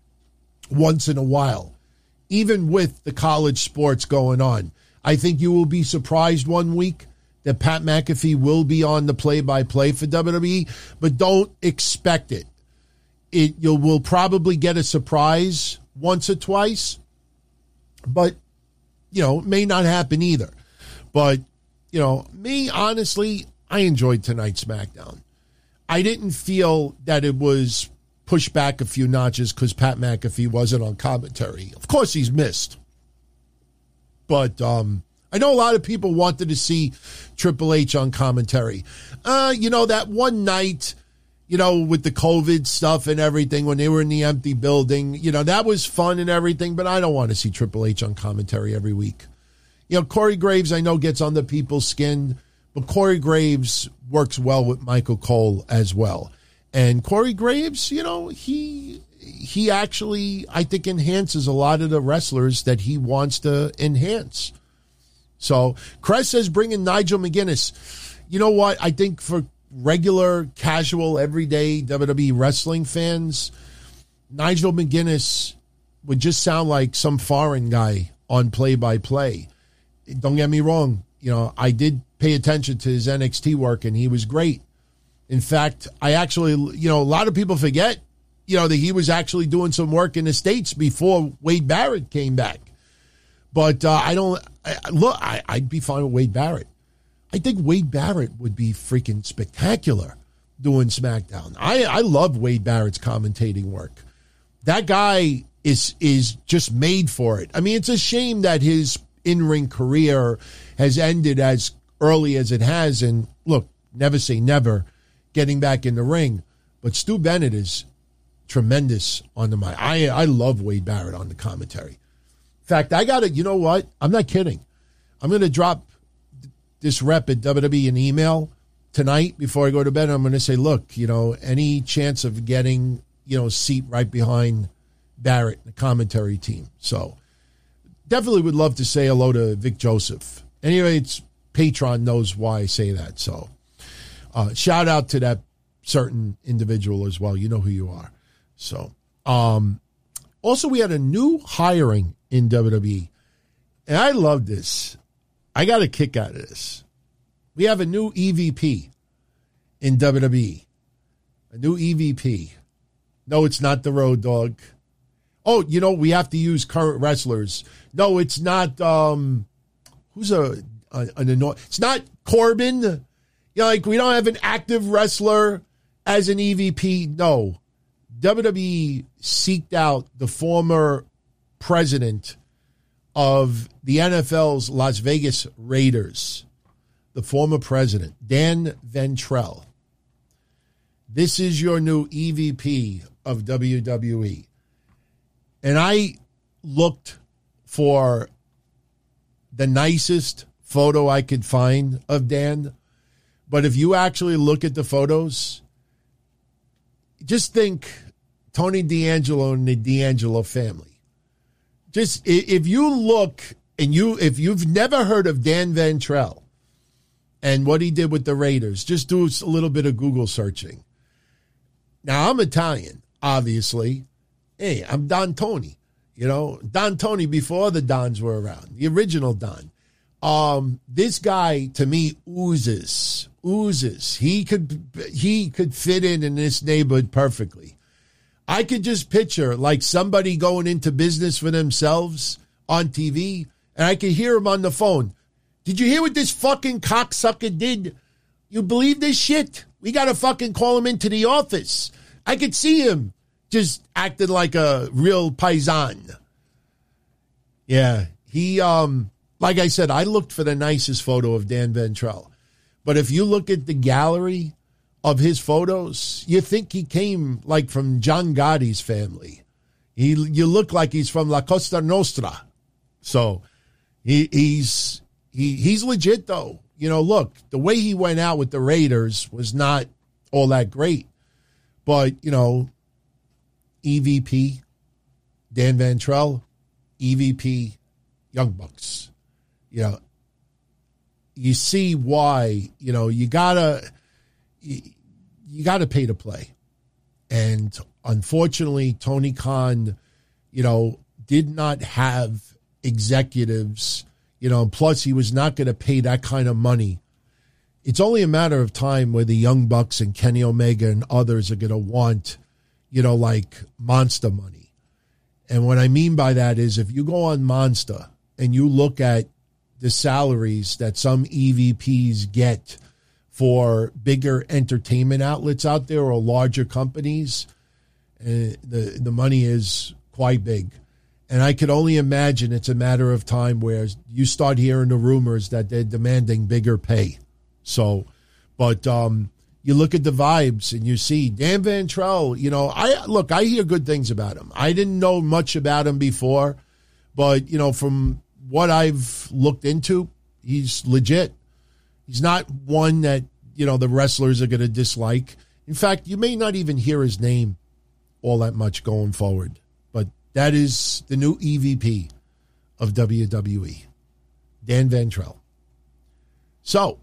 S3: once in a while, even with the college sports going on. I think you will be surprised one week that Pat McAfee will be on the play-by-play for W W E, but don't expect it. It you will probably get a surprise once or twice, but, you know, it may not happen either. But, you know, me, honestly, I enjoyed tonight's SmackDown. I didn't feel that it was pushed back a few notches because Pat McAfee wasn't on commentary. Of course, he's missed. But um, I know a lot of people wanted to see Triple H on commentary. Uh, you know, that one night, you know, with the COVID stuff and everything, when they were in the empty building, you know, that was fun and everything, but I don't want to see Triple H on commentary every week. You know, Corey Graves, I know, gets on the people's skin, but Corey Graves works well with Michael Cole as well. And Corey Graves, you know, he he actually, I think, enhances a lot of the wrestlers that he wants to enhance. So, Crest says bring in Nigel McGuinness. You know what? I think for regular, casual, everyday W W E wrestling fans, Nigel McGuinness would just sound like some foreign guy on play-by-play. Don't get me wrong. You know, I did pay attention to his N X T work, and he was great. In fact, I actually, you know, a lot of people forget, you know, that he was actually doing some work in the States before Wade Barrett came back. But uh, I don't, I, look, I, I'd be fine with Wade Barrett. I think Wade Barrett would be freaking spectacular doing SmackDown. I, I love Wade Barrett's commentating work. That guy is is just made for it. I mean, it's a shame that his in-ring career has ended as early as it has. And look, never say never getting back in the ring. But Stu Bennett is tremendous on the mic. I, I love Wade Barrett on the commentary. In fact, I got to, you know what? I'm not kidding. I'm going to drop this rep at W W E an email tonight before I go to bed. I'm going to say, look, you know, any chance of getting, you know, a seat right behind Barrett, the commentary team. So definitely would love to say hello to Vic Joseph. Anyway, it's Patreon knows why I say that. So uh, shout out to that certain individual as well. You know who you are. So um, also we had a new hiring in W W E. And I love this. I got a kick out of this. We have a new E V P in W W E. A new E V P. No, it's not the Road Dogg. Oh, you know, we have to use current wrestlers. No, it's not, um, who's a, a an annoying, it's not Corbin. You know, like we don't have an active wrestler as an E V P. No. W W E seeked out the former president of the N F L's Las Vegas Raiders, the former president, Dan Ventrell. This is your new E V P of W W E. And I looked for the nicest photo I could find of Dan. But if you actually look at the photos, just think Tony D'Angelo and the D'Angelo family. Just if you look and you if you've never heard of Dan Ventrell and what he did with the Raiders, just do a little bit of Google searching. Now, I'm Italian, obviously. Hey, I'm Don Tony. You know, Don Tony before the Dons were around, the original Don. Um, this guy, to me, oozes, oozes. He could he could fit in in this neighborhood perfectly. I could just picture like somebody going into business for themselves on T V, and I could hear him on the phone. Did you hear what this fucking cocksucker did? You believe this shit? We got to fucking call him into the office. I could see him just acting like a real paisan. Yeah, he, um, like I said, I looked for the nicest photo of Dan Ventrell. But if you look at the gallery of his photos, you think he came like from John Gotti's family. He, you look like he's from La Costa Nostra. So he, he's he he's legit though. You know, look, the way he went out with the Raiders was not all that great. But, you know, E V P, Dan Ventrell, E V P, Young Bucks. You know, you see why, you know, you gotta, you, you gotta pay to play. And unfortunately, Tony Khan, you know, did not have executives, you know, plus he was not going to pay that kind of money. It's only a matter of time where the Young Bucks and Kenny Omega and others are going to want, you know, like monster money. And what I mean by that is if you go on Monster and you look at the salaries that some E V Ps get for bigger entertainment outlets out there or larger companies, Uh, the the money is quite big. And I could only imagine it's a matter of time where you start hearing the rumors that they're demanding bigger pay. So, but um, you look at the vibes and you see Dan Ventrell, you know, I look, I hear good things about him. I didn't know much about him before, but, you know, from what I've looked into, he's legit. He's not one that, you know, the wrestlers are going to dislike. In fact, you may not even hear his name all that much going forward. But that is the new E V P of W W E, Dan Ventrell. So,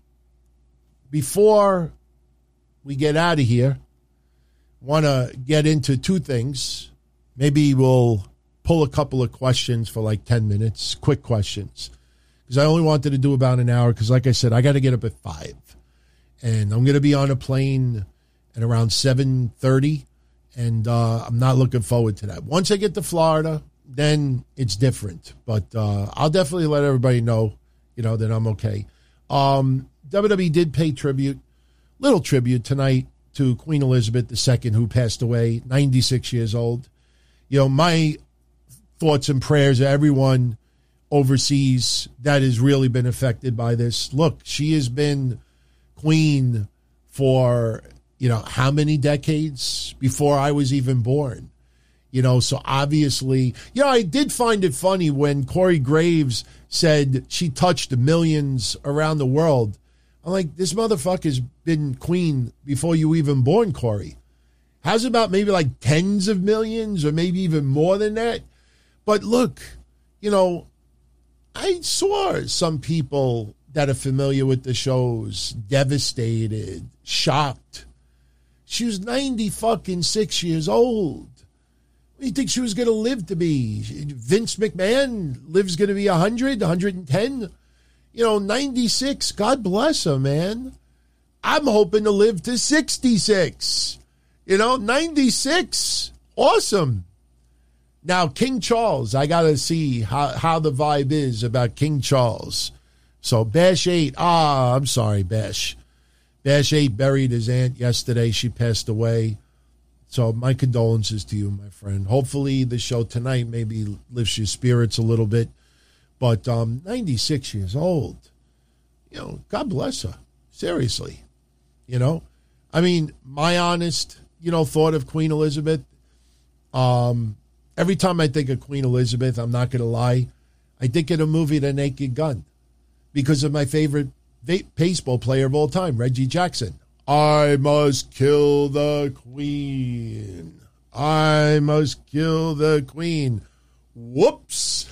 S3: before we get out of here, want to get into two things. Maybe we'll pull a couple of questions for like ten minutes, quick questions. Because I only wanted to do about an hour because, like I said, I got to get up at five. And I'm going to be on a plane at around seven thirty. And uh, I'm not looking forward to that. Once I get to Florida, then it's different. But uh, I'll definitely let everybody know, you know, that I'm okay. Um, W W E did pay tribute, little tribute tonight to Queen Elizabeth the Second, who passed away, ninety-six years old. You know, my thoughts and prayers are everyone overseas that has really been affected by this. Look, she has been queen for, you know, how many decades before I was even born? You know, so obviously, you know, I did find it funny when Corey Graves said she touched millions around the world. I'm like, this motherfucker's been queen before you even born, Corey. How's about maybe like tens of millions or maybe even more than that? But look, you know, I saw some people that are familiar with the shows devastated, shocked. She was ninety fucking six years old. What do you think she was going to live to be? Vince McMahon lives going to be one hundred, one hundred ten? You know, ninety-six, God bless her, man. I'm hoping to live to sixty-six. You know, ninety-six, awesome. Now, King Charles, I got to see how, how the vibe is about King Charles. So, Bash eight, ah, I'm sorry, Bash. Bash eight buried his aunt yesterday. She passed away. So, my condolences to you, my friend. Hopefully, the show tonight maybe lifts your spirits a little bit. But um, ninety-six years old, you know, God bless her. Seriously. You know, I mean, my honest, you know, thought of Queen Elizabeth, um, every time I think of Queen Elizabeth, I'm not going to lie, I think of the movie The Naked Gun because of my favorite baseball player of all time, Reggie Jackson. I must kill the Queen. I must kill the Queen. Whoops.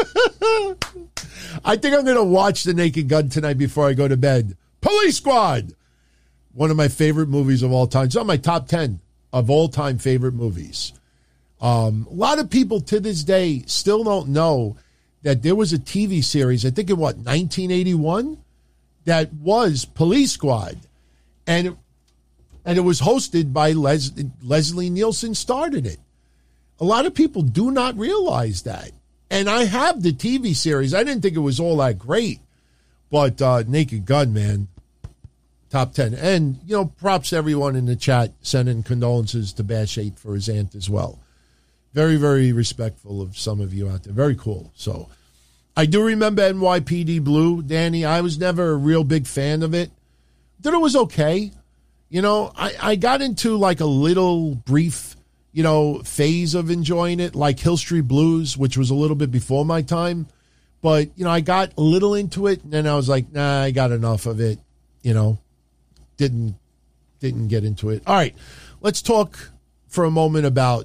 S3: I think I'm going to watch The Naked Gun tonight before I go to bed. Police Squad. One of my favorite movies of all time. It's on my top ten of all-time favorite movies. Um, a lot of people to this day still don't know that there was a T V series, I think in what, nineteen eighty-one, that was Police Squad. And it, and it was hosted by Les, Leslie Nielsen started it. A lot of people do not realize that. And I have the T V series. I didn't think it was all that great. But uh, Naked Gun, man, top ten. And, you know, props to everyone in the chat sending condolences to Bash eight for his aunt as well. Very, very respectful of some of you out there. Very cool. So I do remember N Y P D Blue, Danny. I was never a real big fan of it. Thought it was okay. You know, I, I got into like a little brief, you know, phase of enjoying it, like Hill Street Blues, which was a little bit before my time. But, you know, I got a little into it, and then I was like, nah, I got enough of it. You know, didn't didn't get into it. All right, let's talk for a moment about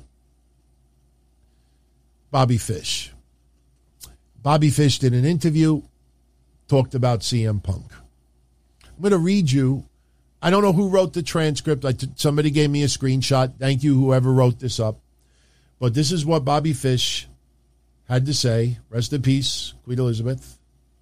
S3: Bobby Fish. Bobby Fish did an interview, talked about C M Punk. I'm going to read you. I don't know who wrote the transcript. I t- somebody gave me a screenshot. Thank you, whoever wrote this up. But this is what Bobby Fish had to say. Rest in peace, Queen Elizabeth.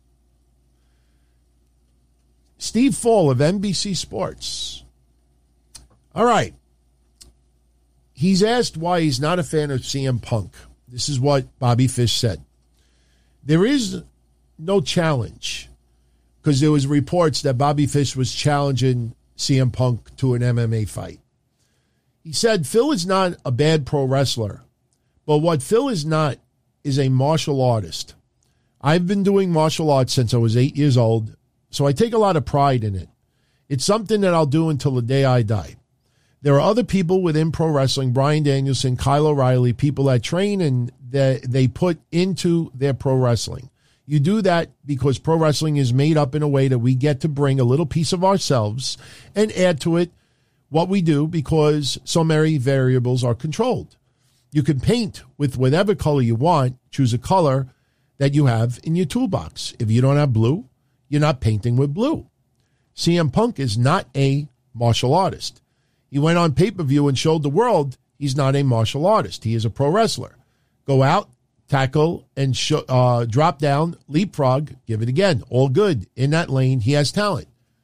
S3: Steve Fall of N B C Sports. All right. He's asked why he's not a fan of C M Punk. This is what Bobby Fish said. There is no challenge because there was reports that Bobby Fish was challenging C M Punk to an M M A fight. He said, Phil is not a bad pro wrestler, but what Phil is not is a martial artist. I've been doing martial arts since I was eight years old, so I take a lot of pride in it. It's something that I'll do until the day I die. There are other people within pro wrestling, Bryan Danielson, Kyle O'Reilly, people that train and that they put into their pro wrestling. You do that because pro wrestling is made up in a way that we get to bring a little piece of ourselves and add to it what we do because so many variables are controlled. You can paint with whatever color you want. Choose a color that you have in your toolbox. If you don't have blue, you're not painting with blue. C M Punk is not a martial artist. He went on pay-per-view and showed the world he's not a martial artist. He is a pro wrestler. Go out, tackle, and sh- uh, drop down, leapfrog, give it again. All good. In that lane, he has talent.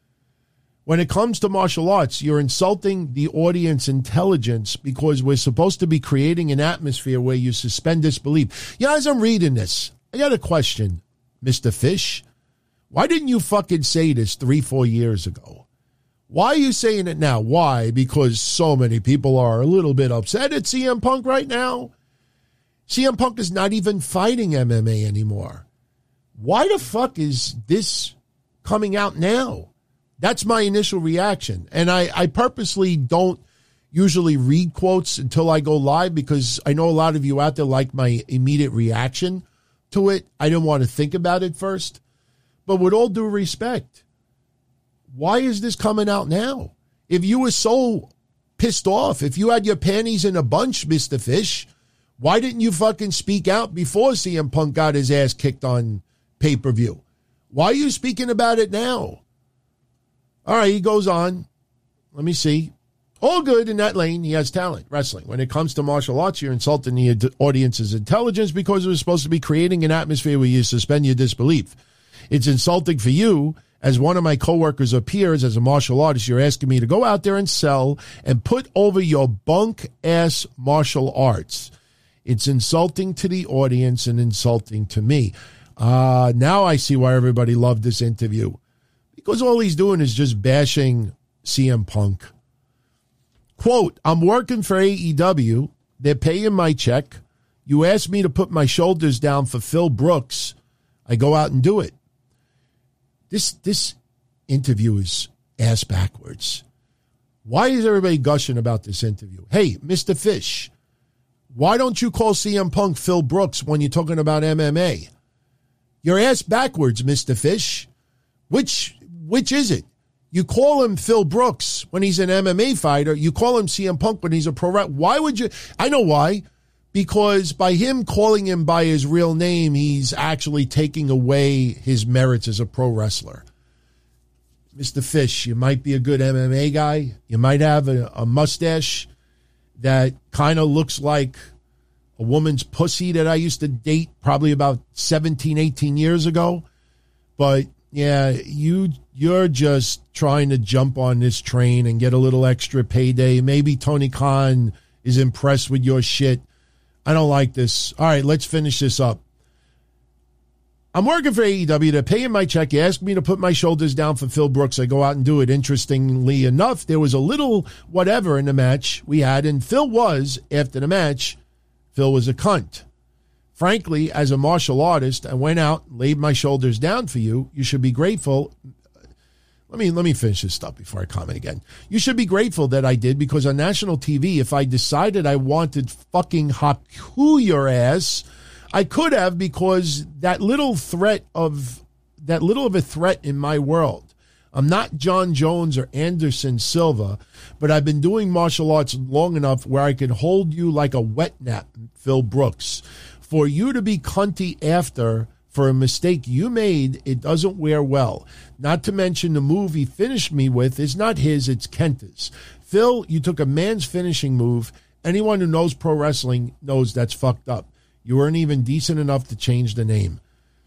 S3: When it comes to martial arts, you're insulting the audience intelligence because we're supposed to be creating an atmosphere where you suspend disbelief. Yeah, as I'm reading this, I got a question, Mister Fish. Why didn't you fucking say this three, four years ago? Why are you saying it now? Why? Because so many people are a little bit upset at C M Punk right now. C M Punk is not even fighting M M A anymore. Why the fuck is this coming out now? That's my initial reaction. And I, I purposely don't usually read quotes until I go live because I know a lot of you out there like my immediate reaction to it. I didn't want to think about it first. But with all due respect, why is this coming out now? If you were so pissed off, if you had your panties in a bunch, Mister Fish, why didn't you fucking speak out before C M Punk got his ass kicked on pay-per-view? Why are you speaking about it now? All right, he goes on. Let me see. All good in that lane. He has talent, wrestling. When it comes to martial arts, you're insulting the audience's intelligence because it was supposed to be creating an atmosphere where you suspend your disbelief. It's insulting for you. As one of my coworkers or peers, as a martial artist, you're asking me to go out there and sell and put over your bunk-ass martial arts. It's insulting to the audience and insulting to me. Uh, now I see why everybody loved this interview. Because all he's doing is just bashing C M Punk. Quote, I'm working for A E W. They're paying my check. You asked me to put my shoulders down for Phil Brooks. I go out and do it. This this interview is ass backwards. Why is everybody gushing about this interview? Hey, Mister Fish, why don't you call C M Punk Phil Brooks when you're talking about M M A? You're ass backwards, Mister Fish. Which which is it? You call him Phil Brooks when he's an M M A fighter. You call him C M Punk when he's a pro wrestler. Why would you? I know why. Because by him calling him by his real name, he's actually taking away his merits as a pro wrestler. Mister Fish, you might be a good M M A guy. You might have a, a mustache that kind of looks like a woman's pussy that I used to date probably about seventeen, eighteen years ago. But yeah, you, you're just trying to jump on this train and get a little extra payday. Maybe Tony Khan is impressed with your shit. I don't like this. All right, let's finish this up. I'm working for A E W. They're paying my check. You asked me to put my shoulders down for Phil Brooks. I go out and do it. Interestingly enough, there was a little whatever in the match we had, and Phil was, after the match, Phil was a cunt. Frankly, as a martial artist, I went out, laid my shoulders down for you. You should be grateful. Let me let me finish this stuff before I comment again. You should be grateful that I did, because on national T V, if I decided I wanted fucking Haku your ass, I could have, because that little threat of that little of a threat in my world. I'm not John Jones or Anderson Silva, but I've been doing martial arts long enough where I could hold you like a wet nap, Phil Brooks. For you to be cunty after for a mistake you made, it doesn't wear well. Not to mention the move he finished me with is not his, it's Kenta's. Phil, you took a man's finishing move. Anyone who knows pro wrestling knows that's fucked up. You weren't even decent enough to change the name.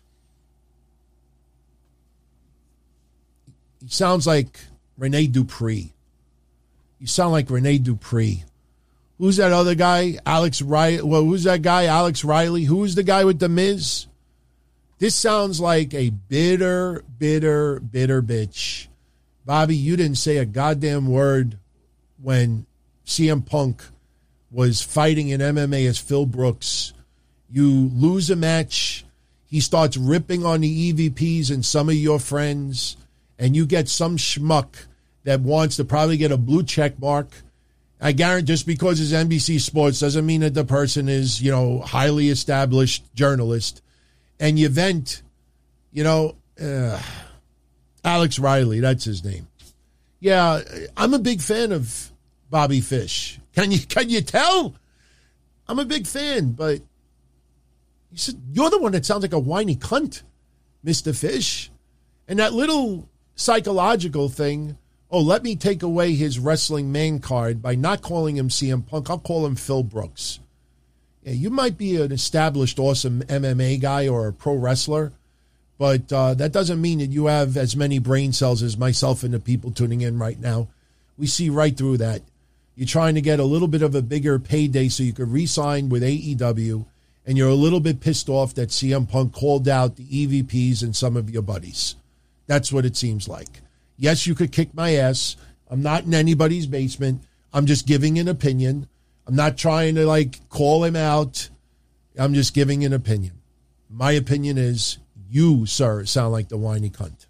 S3: He sounds like Rene Dupree. You sound like Rene Dupree. Who's that other guy? Alex Riley. Well, who's that guy? Alex Riley. Who's the guy with the Miz? This sounds like a bitter, bitter, bitter bitch. Bobby, you didn't say a goddamn word when C M Punk was fighting in M M A as Phil Brooks. You lose a match, he starts ripping on the E V Ps and some of your friends, and you get some schmuck that wants to probably get a blue check mark. I guarantee just because it's N B C Sports doesn't mean that the person is, you know, highly established journalist. And you vent, you know, uh, Alex Riley, that's his name. Yeah, I'm a big fan of Bobby Fish. Can you can you tell? I'm a big fan, but he said, you're the one that sounds like a whiny cunt, Mister Fish. And that little psychological thing, oh, let me take away his wrestling man card by not calling him C M Punk. I'll call him Phil Brooks. Yeah, you might be an established, awesome M M A guy or a pro wrestler, but uh, that doesn't mean that you have as many brain cells as myself and the people tuning in right now. We see right through that. You're trying to get a little bit of a bigger payday so you could re-sign with A E W, and you're a little bit pissed off that C M Punk called out the E V Ps and some of your buddies. That's what it seems like. Yes, you could kick my ass. I'm not in anybody's basement. I'm just giving an opinion. I'm not trying to, like, call him out. I'm just giving an opinion. My opinion is you, sir, sound like the whiny cunt.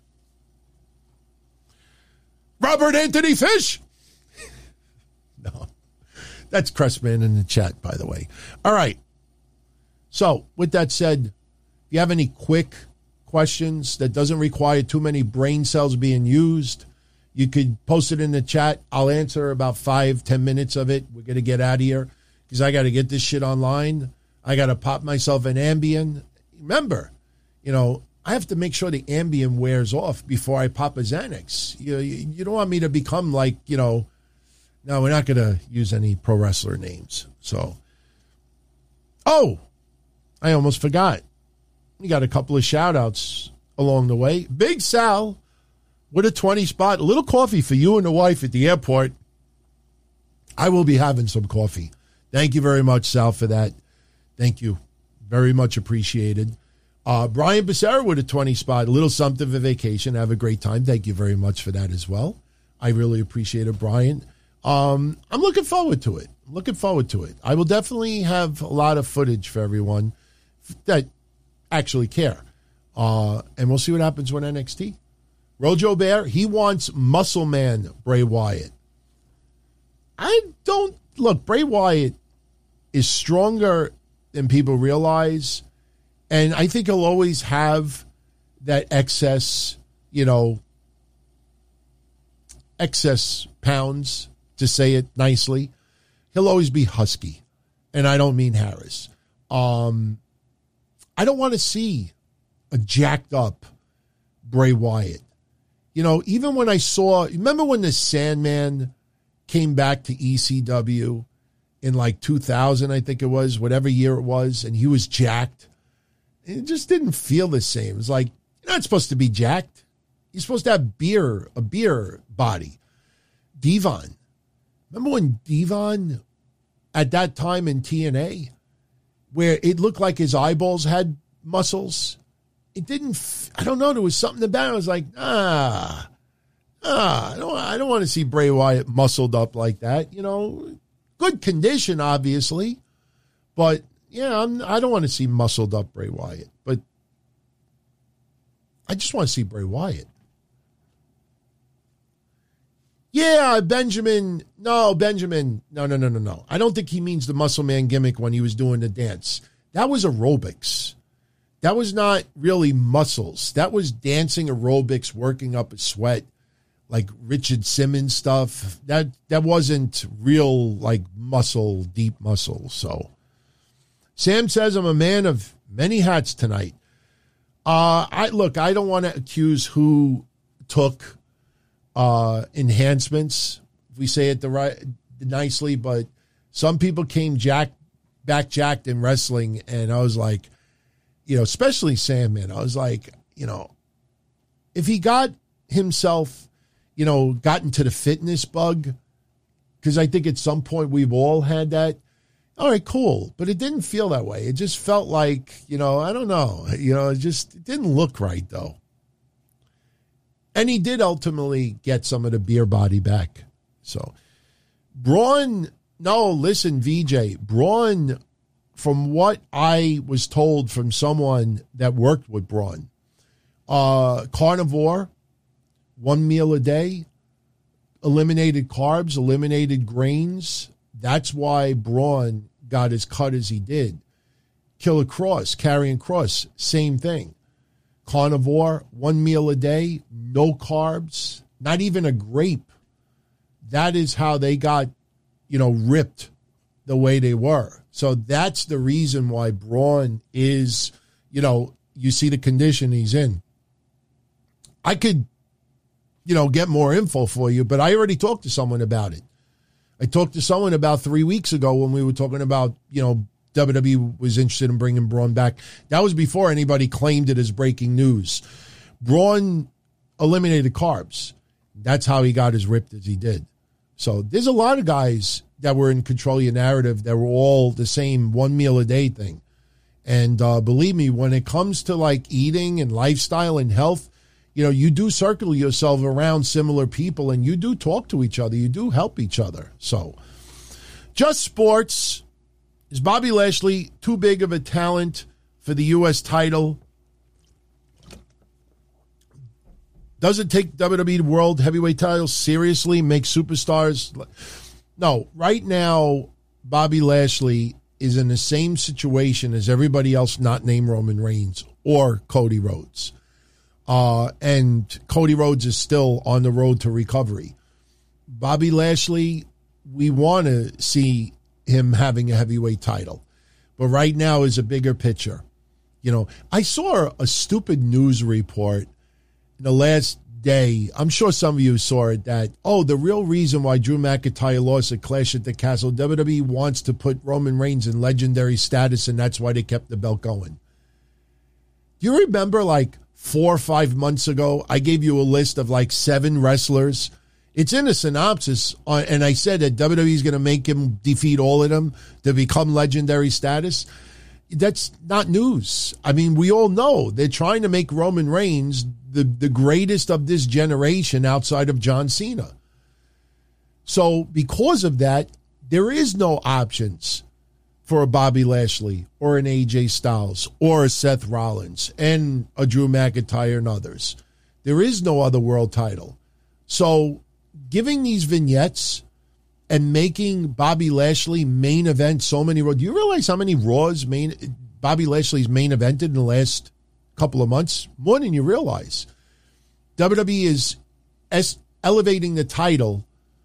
S3: Robert Anthony Fish? No. That's Cressman in the chat, by the way. All right. So, with that said, if you have any quick questions that doesn't require too many brain cells being used, you could post it in the chat. I'll answer about five, ten minutes of it. We're going to get out of here because I got to get this shit online. I got to pop myself an Ambien. Remember, you know, I have to make sure the Ambien wears off before I pop a Xanax. You, you, you don't want me to become like, you know, no, we're not going to use any pro wrestler names. So, oh, I almost forgot. We got a couple of shout outs along the way. Big Sal with a twenty spot. A little coffee for you and the wife at the airport. I will be having some coffee. Thank you very much, Sal, for that. Thank you. Very much appreciated. Uh, Brian Becerra with a twenty spot. A little something for vacation. Have a great time. Thank you very much for that as well. I really appreciate it, Brian. Um, I'm looking forward to it. Looking forward to it. I will definitely have a lot of footage for everyone that actually care. Uh, and we'll see what happens with N X T. Rojo Bear, he wants Muscle Man Bray Wyatt. I don't, look, Bray Wyatt is stronger than people realize. And I think he'll always have that excess, you know, excess pounds, to say it nicely. He'll always be husky. And I don't mean Harris. Um, I don't want to see a jacked up Bray Wyatt. You know, even when I saw, remember when the Sandman came back to E C W in like two thousand, I think it was, whatever year it was, and he was jacked? It just didn't feel the same. It was like, you're not supposed to be jacked. You're supposed to have beer, a beer body. Devon. Remember when Devon, at that time in T N A, where it looked like his eyeballs had muscles? It didn't, I don't know, there was something about it. I was like, ah, ah, I don't, I don't want to see Bray Wyatt muscled up like that. You know, good condition, obviously. But, yeah, I'm, I don't want to see muscled up Bray Wyatt. But I just want to see Bray Wyatt. Yeah, Benjamin. No, Benjamin. No, no, no, no, no. I don't think he means the muscle man gimmick when he was doing the dance. That was aerobics. That was not really muscles. That was dancing aerobics, working up a sweat, like Richard Simmons stuff. That that wasn't real, like, muscle, deep muscle. So Sam says, I'm a man of many hats tonight. Uh, I look, I don't want to accuse who took uh, enhancements, if we say it the right nicely, but some people came jacked, back jacked in wrestling, and I was like, you know, especially Sandman, I was like, you know, if he got himself, you know, got into the fitness bug, because I think at some point we've all had that, all right, cool. But it didn't feel that way. It just felt like, you know, I don't know. You know, it just it didn't look right, though. And he did ultimately get some of the beer body back. So, Braun, no, listen, V J, Braun, from what I was told from someone that worked with Braun, uh, carnivore, one meal a day, eliminated carbs, eliminated grains. That's why Braun got as cut as he did. Killer Cross, Karrion Kross, same thing. Carnivore, one meal a day, no carbs, not even a grape. That is how they got, you know, ripped the way they were. So that's the reason why Braun is, you know, you see the condition he's in. I could, you know, get more info for you, but I already talked to someone about it. I talked to someone about three weeks ago when we were talking about, you know, W W E was interested in bringing Braun back. That was before anybody claimed it as breaking news. Braun eliminated carbs. That's how he got as ripped as he did. So there's a lot of guys that were in Control Your Narrative that were all the same one meal a day thing. And uh, believe me, when it comes to like eating and lifestyle and health, you know, you do circle yourself around similar people and you do talk to each other. You do help each other. So just sports. Is Bobby Lashley too big of a talent for the U S title? Does it take W W E World Heavyweight title seriously, make superstars? No, right now, Bobby Lashley is in the same situation as everybody else not named Roman Reigns or Cody Rhodes. Uh, and Cody Rhodes is still on the road to recovery. Bobby Lashley, we want to see him having a heavyweight title. But right now is a bigger picture. You know, I saw a stupid news report in the last day. I'm sure some of you saw it that, oh, the real reason why Drew McIntyre lost at Clash at the Castle, W W E wants to put Roman Reigns in legendary status, and that's why they kept the belt going. Do you remember like four or five months ago, I gave you a list of like seven wrestlers. It's in a synopsis, on, and I said that W W E is going to make him defeat all of them to become legendary status. That's not news. I mean, we all know they're trying to make Roman Reigns the, the greatest of this generation outside of John Cena. So because of that, there is no options for a Bobby Lashley or an A J Styles or a Seth Rollins and a Drew McIntyre and others. There is no other world title. So giving these vignettes and making Bobby Lashley main event so many Raws. Do you realize how many Raws main Bobby Lashley's main evented in the last couple of months? More than you realize. W W E is es- elevating the title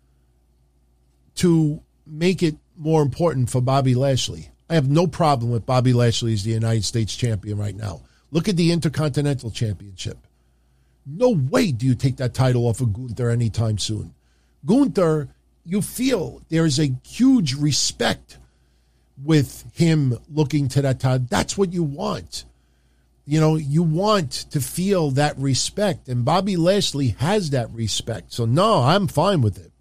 S3: to make it more important for Bobby Lashley. I have no problem with Bobby Lashley as the United States champion right now. Look at the Intercontinental Championship. No way do you take that title off of Gunther anytime soon. Gunther, you feel there is a huge respect with him looking to that title. That's what you want. You know, you want to feel that respect, and Bobby Lashley has that respect. So, no, I'm fine with it.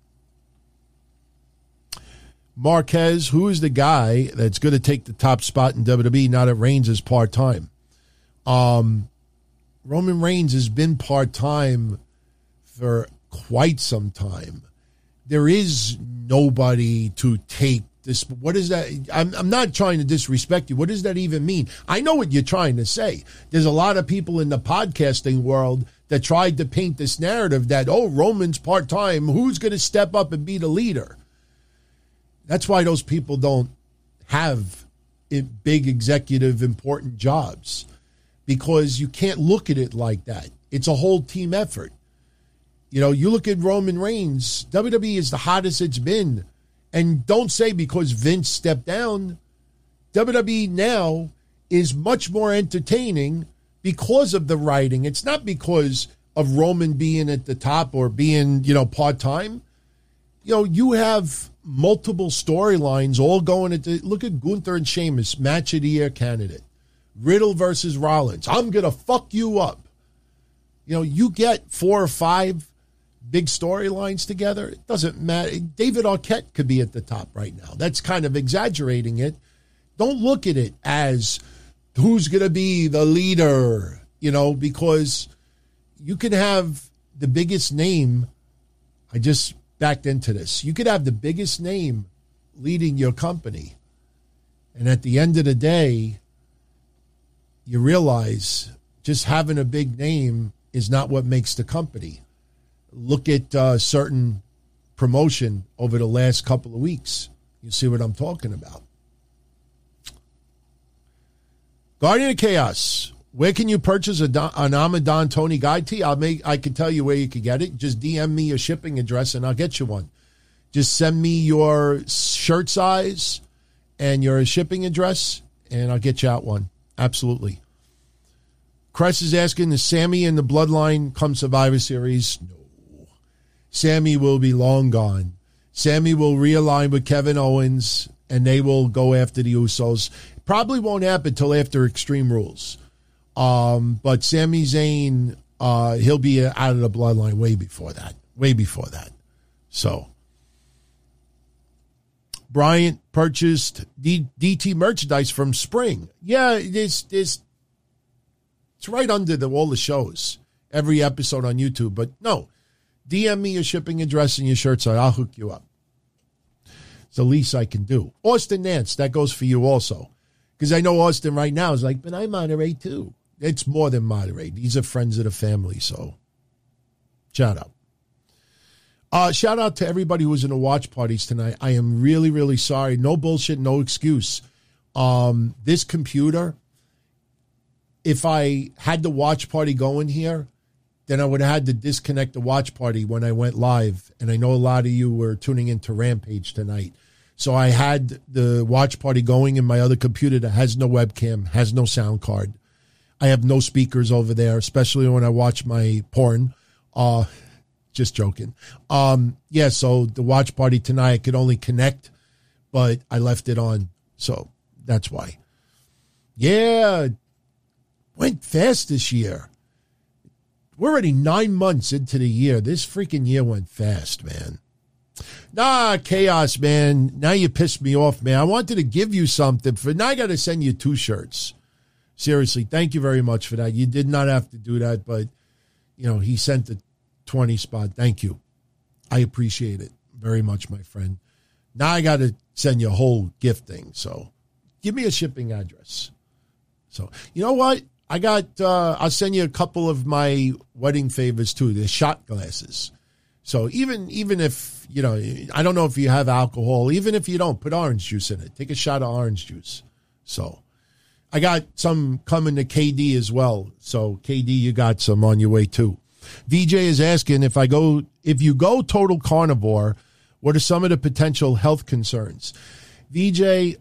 S3: Marquez, who is the guy that's going to take the top spot in W W E now that Reigns is part-time? Um, Roman Reigns has been part-time for quite some time. There is nobody to take this. What is that? I'm, I'm not trying to disrespect you. What does that even mean? I know what you're trying to say. There's a lot of people in the podcasting world that tried to paint this narrative that, oh, Roman's part-time. Who's going to step up and be the leader? That's why those people don't have big executive important jobs, because you can't look at it like that. It's a whole team effort. You know, you look at Roman Reigns, W W E is the hottest it's been. And don't say because Vince stepped down. W W E now is much more entertaining because of the writing. It's not because of Roman being at the top or being, you know, part-time. You know, you have multiple storylines all going at the, look at Gunther and Sheamus, match of the year candidate. Riddle versus Rollins. I'm going to fuck you up. You know, you get four or five big storylines together. It doesn't matter. David Arquette could be at the top right now. That's kind of exaggerating it. Don't look at it as who's going to be the leader, you know, because you can have the biggest name. I just backed into this. You could have the biggest name leading your company, and at the end of the day, you realize just having a big name is not what makes the company. Look at uh, certain promotion over the last couple of weeks. You see what I'm talking about. Guardian of Chaos. Where can you purchase a Don, an Amadon Tony guide tee? I'll make. I can tell you where you can get it. Just D M me your shipping address and I'll get you one. Just send me your shirt size and your shipping address and I'll get you out one. Absolutely. Cress is asking, is Sammy in the Bloodline come Survivor Series? No. Sammy will be long gone. Sammy will realign with Kevin Owens and they will go after the Usos. Probably won't happen until after Extreme Rules. Um, but Sami Zayn, uh, he'll be out of the Bloodline way before that. Way before that. So, Bryant purchased D- DT merchandise from Spring. Yeah, there's, there's, it's right under the, all the shows. Every episode on YouTube. But no, D M me your shipping address and your shirt size. I'll hook you up. It's the least I can do. Austin Nance, that goes for you also. Because I know Austin right now is like, but I moderate too. It's more than moderate. These are friends of the family, so shout out. Uh, shout out to everybody who was in the watch parties tonight. I am really, really sorry. No bullshit, no excuse. Um, this computer, if I had the watch party going here, then I would have had to disconnect the watch party when I went live. And I know a lot of you were tuning into Rampage tonight. So I had the watch party going in my other computer that has no webcam, has no sound card. I have no speakers over there, especially when I watch my porn. Uh, just joking. Um, yeah, so the watch party tonight, I could only connect, but I left it on. So that's why. Yeah, went fast this year. We're already nine months into the year. This freaking year went fast, man. Nah, Chaos, man. Now you pissed me off, man. I wanted to give you something. For now I got to send you two shirts. Seriously, thank you very much for that. You did not have to do that, but, you know, he sent the twenty spot. Thank you. I appreciate it very much, my friend. Now I got to send you a whole gift thing. So give me a shipping address. So, you know what? I got, uh, I'll send you a couple of my wedding favors too. The shot glasses. So even, even if, you know, I don't know if you have alcohol, even if you don't, put orange juice in it. Take a shot of orange juice. So I got some coming to K D as well. So K D, you got some on your way too. V J is asking if I go, if you go total carnivore, what are some of the potential health concerns? V J,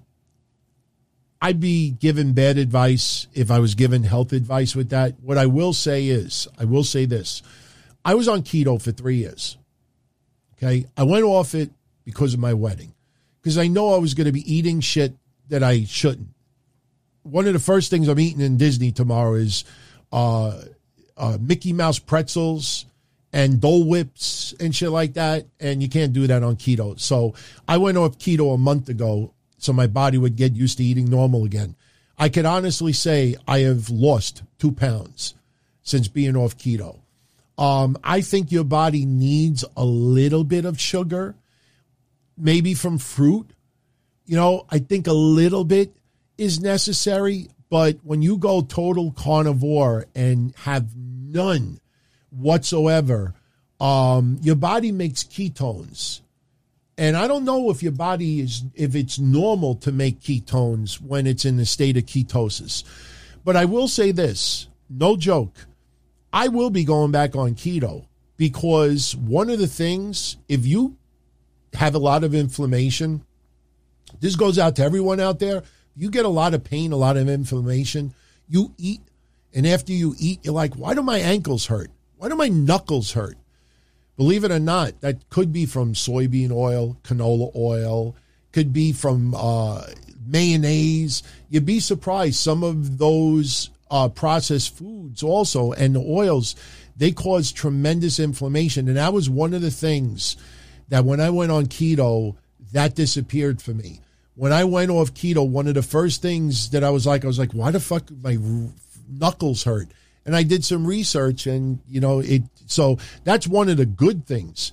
S3: I'd be given bad advice if I was given health advice with that. What I will say is, I will say this. I was on keto for three years. Okay. I went off it because of my wedding, because I know I was going to be eating shit that I shouldn't. One of the first things I'm eating in Disney tomorrow is uh, uh, Mickey Mouse pretzels and Dole Whips and shit like that. And you can't do that on keto. So I went off keto a month ago so my body would get used to eating normal again. I can honestly say I have lost two pounds since being off keto. Um, I think your body needs a little bit of sugar, maybe from fruit. You know, I think a little bit is necessary, but when you go total carnivore and have none whatsoever, um, your body makes ketones. And I don't know if your body is, if it's normal to make ketones when it's in the state of ketosis. But I will say this, no joke. I will be going back on keto because one of the things, if you have a lot of inflammation, this goes out to everyone out there. You get a lot of pain, a lot of inflammation. You eat, and after you eat, you're like, why do my ankles hurt? Why do my knuckles hurt? Believe it or not, that could be from soybean oil, canola oil, could be from uh, mayonnaise. You'd be surprised. Some of those uh, processed foods also and the oils, they cause tremendous inflammation. And that was one of the things that when I went on keto, that disappeared for me. When I went off keto, one of the first things that I was like, I was like, why the fuck my knuckles hurt? And I did some research and, you know, it, so that's one of the good things.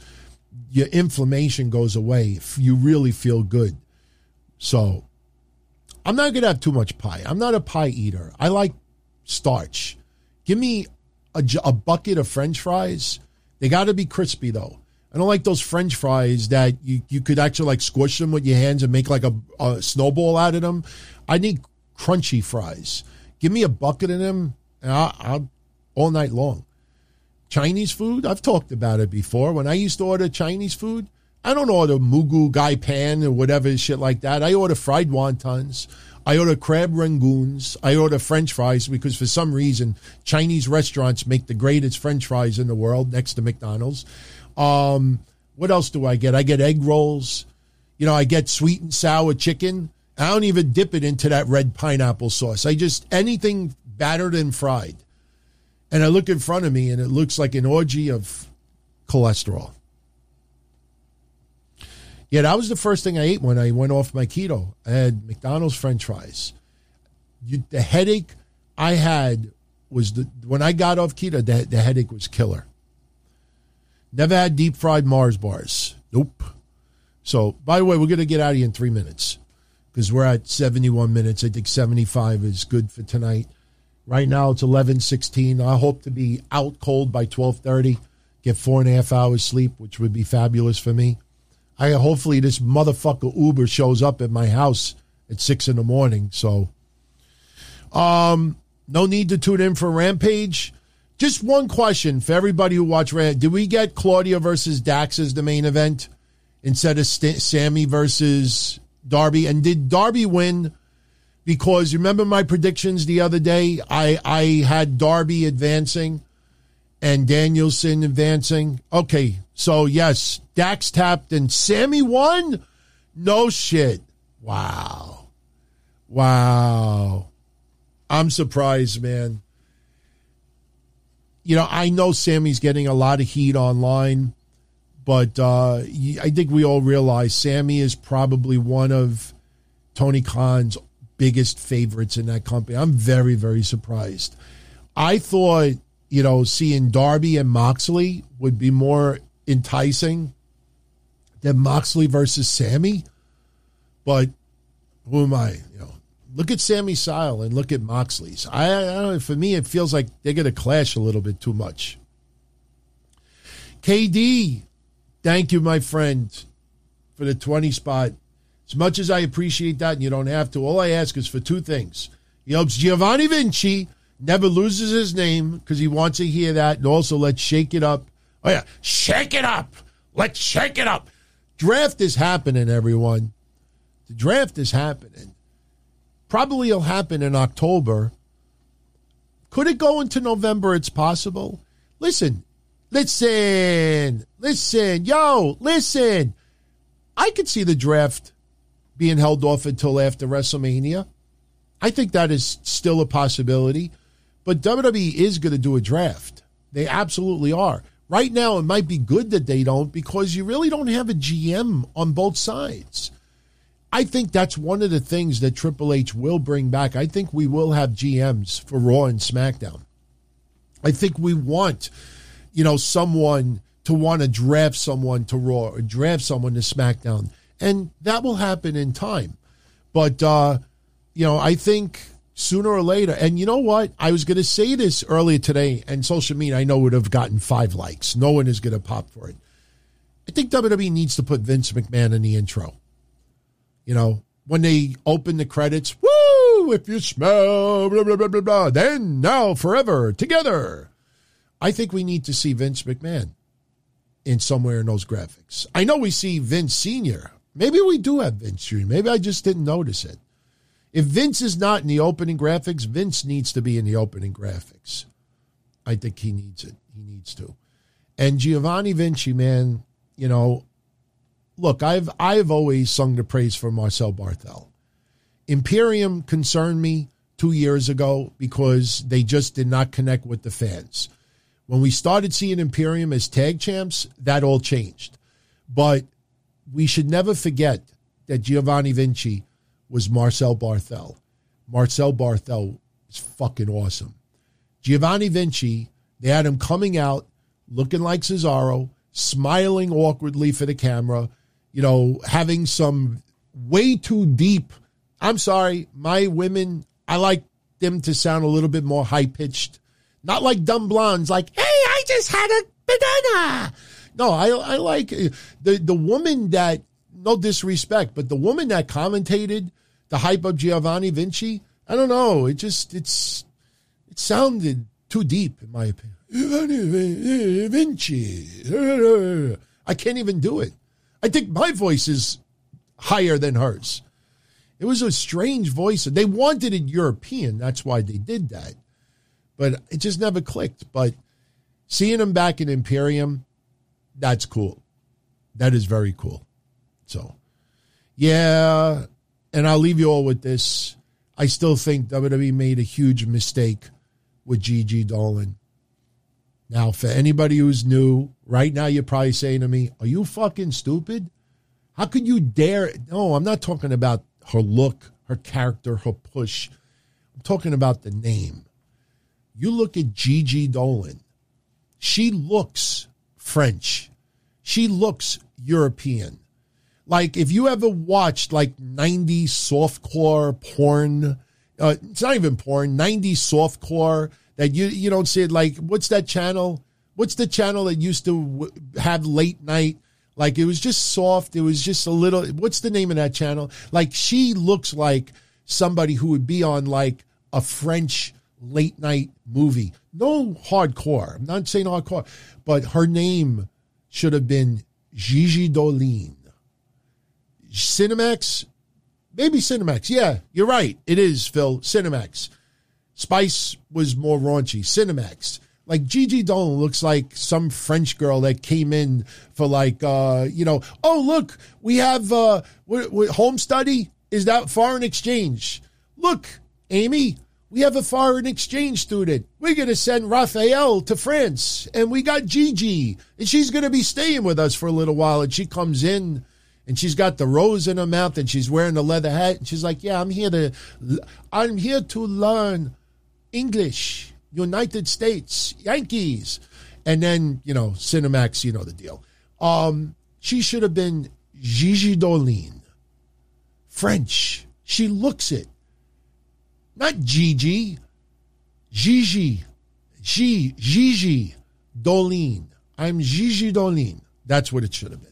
S3: your inflammation goes away. You really feel good. So I'm not going to have too much pie. I'm not a pie eater. I like starch. Give me a, a bucket of French fries. They got to be crispy, though. I don't like those French fries that you, you could actually like squish them with your hands and make like a, a snowball out of them. I need crunchy fries. Give me a bucket of them and I'll, I'll, all night long. Chinese food, I've talked about it before. When I used to order Chinese food, I don't order mugu gai pan or whatever shit like that. I order fried wontons. I order crab rangoons. I order French fries because for some reason Chinese restaurants make the greatest French fries in the world next to McDonald's. Um, what else do I get? I get egg rolls. You know, I get sweet and sour chicken. I don't even dip it into that red pineapple sauce. I just, anything battered and fried. And I look in front of me and it looks like an orgy of cholesterol. Yeah, that was the first thing I ate when I went off my keto. I had McDonald's French fries. You, the headache I had was, the when I got off keto, the, the headache was killer. Never had deep fried Mars bars. Nope. So, by the way, we're going to get out of here in three minutes because we're at seventy-one minutes. I think seventy-five is good for tonight. Right now it's eleven sixteen. I hope to be out cold by twelve thirty, get four and a half hours sleep, which would be fabulous for me. I hopefully this motherfucker Uber shows up at my house at six in the morning. So, um, no need to tune in for Rampage. Just one question for everybody who watched Rampage. Did we get Claudia versus Dax as the main event instead of St- Sammy versus Darby? And did Darby win? Because remember my predictions the other day? I, I had Darby advancing and Danielson advancing. Okay, so yes, Dax tapped and Sammy won? No shit. Wow. Wow. I'm surprised, man. You know, I know Sammy's getting a lot of heat online, but uh, I think we all realize Sammy is probably one of Tony Khan's biggest favorites in that company. I'm very, very surprised. I thought, you know, seeing Darby and Moxley would be more enticing than Moxley versus Sammy. But who am I? You know, look at Sammy's style and look at Moxley's. I, I don't know. For me, it feels like they're going to clash a little bit too much. K D, thank you, my friend, for the twenty spot. As much as I appreciate that, and you don't have to, all I ask is for two things. He hopes Giovanni Vinci never loses his name because he wants to hear that, and also let's shake it up. Oh, yeah, shake it up. Let's shake it up. Draft is happening, everyone. The draft is happening. Probably it'll happen in October. Could it go into November? It's possible. Listen, listen, listen, yo, listen. I could see the draft being held off until after WrestleMania. I think that is still a possibility. But W W E is going to do a draft. They absolutely are. Right now, it might be good that they don't because you really don't have a G M on both sides. I think that's one of the things that Triple H will bring back. I think we will have G Ms for Raw and SmackDown. I think we want, you know, someone to want to draft someone to Raw or draft someone to SmackDown. And that will happen in time. But, uh, you know, I think sooner or later, and you know what? I was going to say this earlier today, and social media, I know, would have gotten five likes. No one is going to pop for it. I think W W E needs to put Vince McMahon in the intro. You know, when they open the credits, woo, if you smell, blah, blah, blah, blah, blah, then, now, forever, together. I think we need to see Vince McMahon in somewhere in those graphics. I know we see Vince Senior Maybe we do have Vince Junior Maybe I just didn't notice it. If Vince is not in the opening graphics, Vince needs to be in the opening graphics. I think he needs it. He needs to. And Giovanni Vinci, man, you know, look, I've I've always sung the praise for Marcel Barthel. Imperium concerned me two years ago because they just did not connect with the fans. When we started seeing Imperium as tag champs, that all changed. But we should never forget that Giovanni Vinci was Marcel Barthel. Marcel Barthel is fucking awesome. Giovanni Vinci, they had him coming out looking like Cesaro, smiling awkwardly for the camera, you know, having some way too deep. I'm sorry, my women, I like them to sound a little bit more high-pitched. Not like dumb blondes, like, hey, I just had a banana. No, I I like the, the woman that, no disrespect, but the woman that commentated the hype of Giovanni Vinci, I don't know, it just, it's, it sounded too deep, in my opinion. Giovanni Vinci. I can't even do it. I think my voice is higher than hers. It was a strange voice. They wanted it European. That's why they did that. But it just never clicked. But seeing him back in Imperium, that's cool. That is very cool. So, yeah, and I'll leave you all with this. I still think W W E made a huge mistake with Gigi Dolan. Now, for anybody who's new, right now you're probably saying to me, are you fucking stupid? How could you dare? No, I'm not talking about her look, her character, her push. I'm talking about the name. You look at Gigi Dolan. She looks French. She looks European. Like, if you ever watched, like, nineties softcore porn, uh, it's not even porn, nineties softcore, that you you don't see it, like, what's that channel? What's the channel that used to w- have late night? Like, it was just soft. It was just a little, what's the name of that channel? Like, she looks like somebody who would be on, like, a French late night movie. No hardcore. I'm not saying hardcore. But her name should have been Gigi Dolan. Cinemax? Maybe Cinemax. Yeah, you're right. It is, Phil. Cinemax. Spice was more raunchy. Cinemax. Like, Gigi Dolan looks like some French girl that came in for, like, uh, you know, oh, look, we have uh, what, what, home study. Is that foreign exchange? Look, Amy, we have a foreign exchange student. We're going to send Raphael to France. And we got Gigi. And she's going to be staying with us for a little while. And she comes in, and she's got the rose in her mouth, and she's wearing the leather hat. And she's like, yeah, I'm here to, I'm here to learn English. United States, Yankees. And then, you know, Cinemax, you know the deal. Um, she should have been Gigi Dolan. French. She looks it. Not Gigi. Gigi. G. Gigi Dolan. I'm Gigi Dolan. That's what it should have been.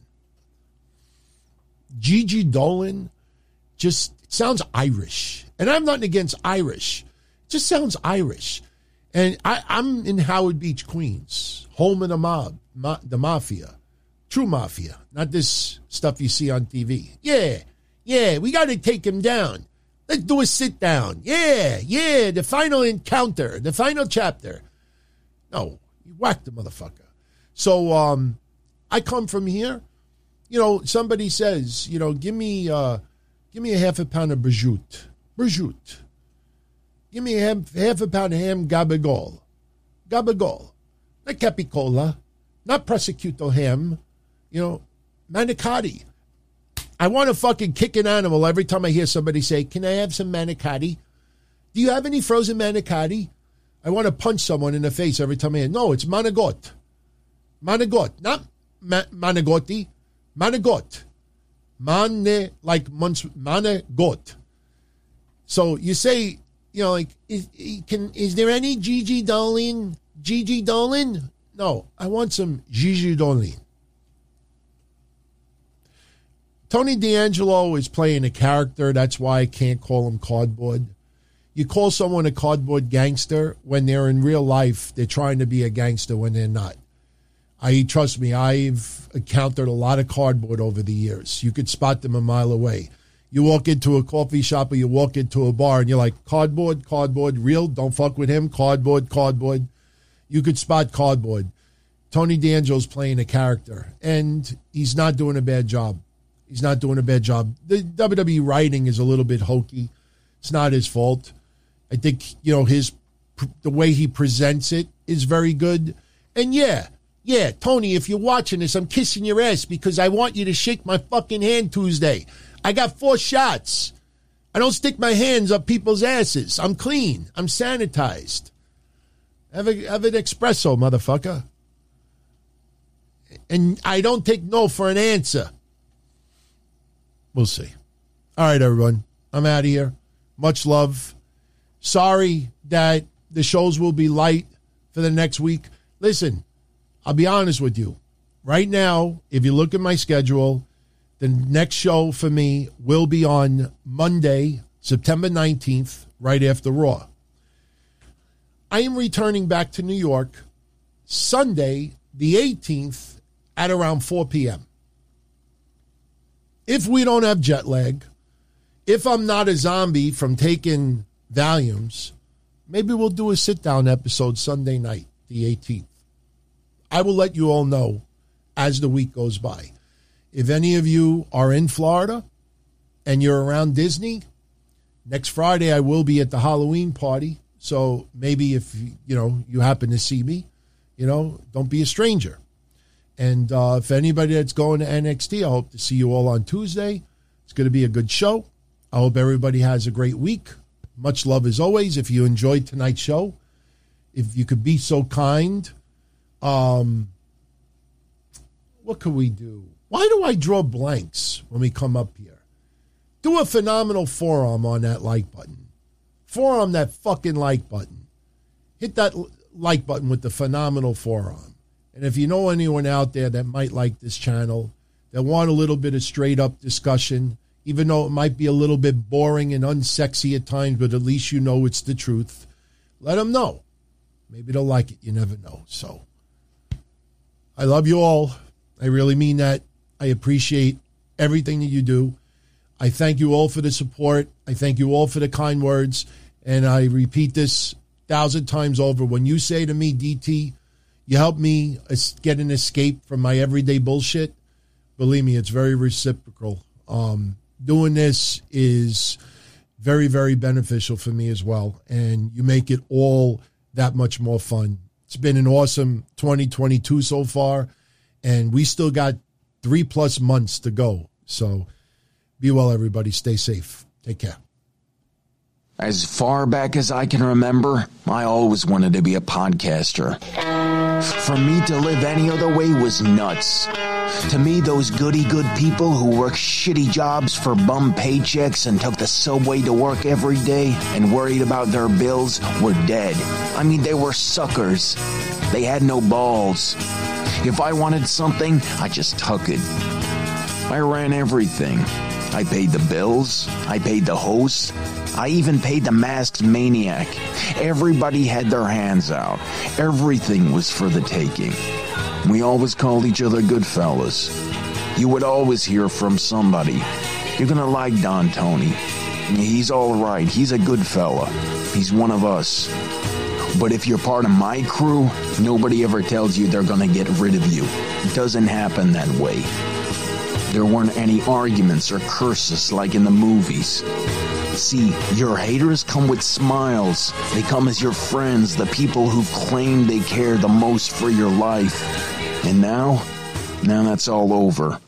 S3: Gigi Dolan just sounds Irish. And I'm not against Irish. It just sounds Irish. And I, I'm in Howard Beach, Queens, home of the mob, ma, the mafia, true mafia, not this stuff you see on T V. Yeah, yeah, we got to take him down. Let's do a sit down. Yeah, yeah, the final encounter, the final chapter. No, you whacked the motherfucker. So um, I come from here. You know, somebody says, you know, give me, uh, give me a half a pound of prosciutto, prosciutto. Give me a half, half a pound of ham gabagool. Gabagool. Not capicola. Not prosciutto ham. You know, manicotti. I want to fucking kick an animal every time I hear somebody say, can I have some manicotti? Do you have any frozen manicotti? I want to punch someone in the face every time I hear, no, it's manigot. Manigot. Not ma- manigotti. Manigot. Mane, like manigot. So you say, you know, like, is, can, is there any Gigi Dolan? Gigi Dolan? No, I want some Gigi Dolan. Tony D'Angelo is playing a character. That's why I can't call him cardboard. You call someone a cardboard gangster when they're in real life, they're trying to be a gangster when they're not. I trust me, I've encountered a lot of cardboard over the years. You could spot them a mile away. You walk into a coffee shop or you walk into a bar and you're like, cardboard, cardboard, real, don't fuck with him, cardboard, cardboard. You could spot cardboard. Tony D'Angelo's playing a character, and he's not doing a bad job. He's not doing a bad job. The W W E writing is a little bit hokey. It's not his fault. I think, you know, his the way he presents it is very good. And yeah, yeah, Tony, if you're watching this, I'm kissing your ass because I want you to shake my fucking hand Tuesday. I got four shots. I don't stick my hands up people's asses. I'm clean. I'm sanitized. Have, a, have an espresso, motherfucker. And I don't take no for an answer. We'll see. All right, everyone. I'm out of here. Much love. Sorry that the shows will be light for the next week. Listen, I'll be honest with you. Right now, if you look at my schedule, the next show for me will be on Monday, September nineteenth, right after Raw. I am returning back to New York Sunday, the eighteenth, at around four p.m. If we don't have jet lag, if I'm not a zombie from taking Valiums, maybe we'll do a sit-down episode Sunday night, the eighteenth. I will let you all know as the week goes by. If any of you are in Florida and you're around Disney, next Friday I will be at the Halloween party. So maybe if, you know, you happen to see me, you know, don't be a stranger. And uh, if anybody that's going to N X T, I hope to see you all on Tuesday. It's going to be a good show. I hope everybody has a great week. Much love as always. If you enjoyed tonight's show, if you could be so kind, um, what could we do? Why do I draw blanks when we come up here? Do a phenomenal forearm on that like button. Forearm that fucking like button. Hit that like button with the phenomenal forearm. And if you know anyone out there that might like this channel, that want a little bit of straight up discussion, even though it might be a little bit boring and unsexy at times, but at least you know it's the truth, let them know. Maybe they'll like it. You never know. So I love you all. I really mean that. I appreciate everything that you do. I thank you all for the support. I thank you all for the kind words. And I repeat this a thousand times over. When you say to me, D T, you help me get an escape from my everyday bullshit, believe me, it's very reciprocal. Um, doing this is very, very beneficial for me as well. And you make it all that much more fun. It's been an awesome twenty twenty-two so far. And we still got three plus months to go. So be well, everybody. Stay safe. Take care.
S4: As far back as I can remember, I always wanted to be a podcaster. For me to live any other way was nuts. To me, those goody-good people who worked shitty jobs for bum paychecks and took the subway to work every day and worried about their bills were dead. I mean, they were suckers. They had no balls. If I wanted something, I just took it. I ran everything. I paid the bills. I paid the host. I even paid the masked maniac. Everybody had their hands out. Everything was for the taking. We always called each other good fellas. You would always hear from somebody. You're gonna like Don Tony. He's all right. He's a good fella. He's one of us. But if you're part of my crew, nobody ever tells you they're gonna get rid of you. It doesn't happen that way. There weren't any arguments or curses like in the movies. See, your haters come with smiles. They come as your friends, the people who claim they care the most for your life. And now, now that's all over.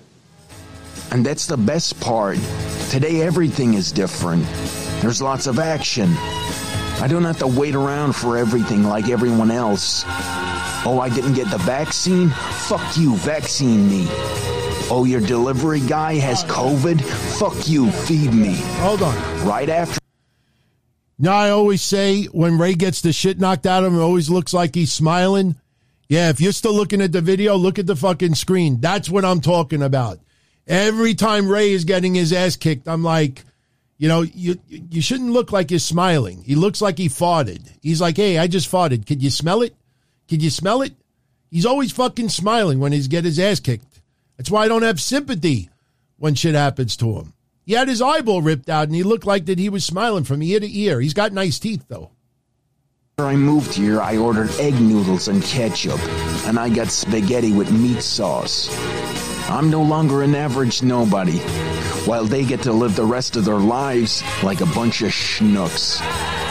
S4: And that's the best part. Today everything is different. There's lots of action. I don't have to wait around for everything like everyone else. Oh, I didn't get the vaccine? Fuck you, vaccine me. Oh, your delivery guy has COVID? Fuck you, feed me.
S3: Hold on.
S4: Right after.
S3: Now, I always say when Ray gets the shit knocked out of him, it always looks like he's smiling. Yeah, if you're still looking at the video, look at the fucking screen. That's what I'm talking about. Every time Ray is getting his ass kicked, I'm like, you know, you you shouldn't look like you're smiling. He looks like he farted. He's like, hey, I just farted. Could you smell it? Could you smell it? He's always fucking smiling when he's get his ass kicked. That's why I don't have sympathy when shit happens to him. He had his eyeball ripped out, and he looked like that he was smiling from ear to ear. He's got nice teeth, though.
S4: After I moved here, I ordered egg noodles and ketchup, and I got spaghetti with meat sauce. I'm no longer an average nobody, while they get to live the rest of their lives like a bunch of schnooks.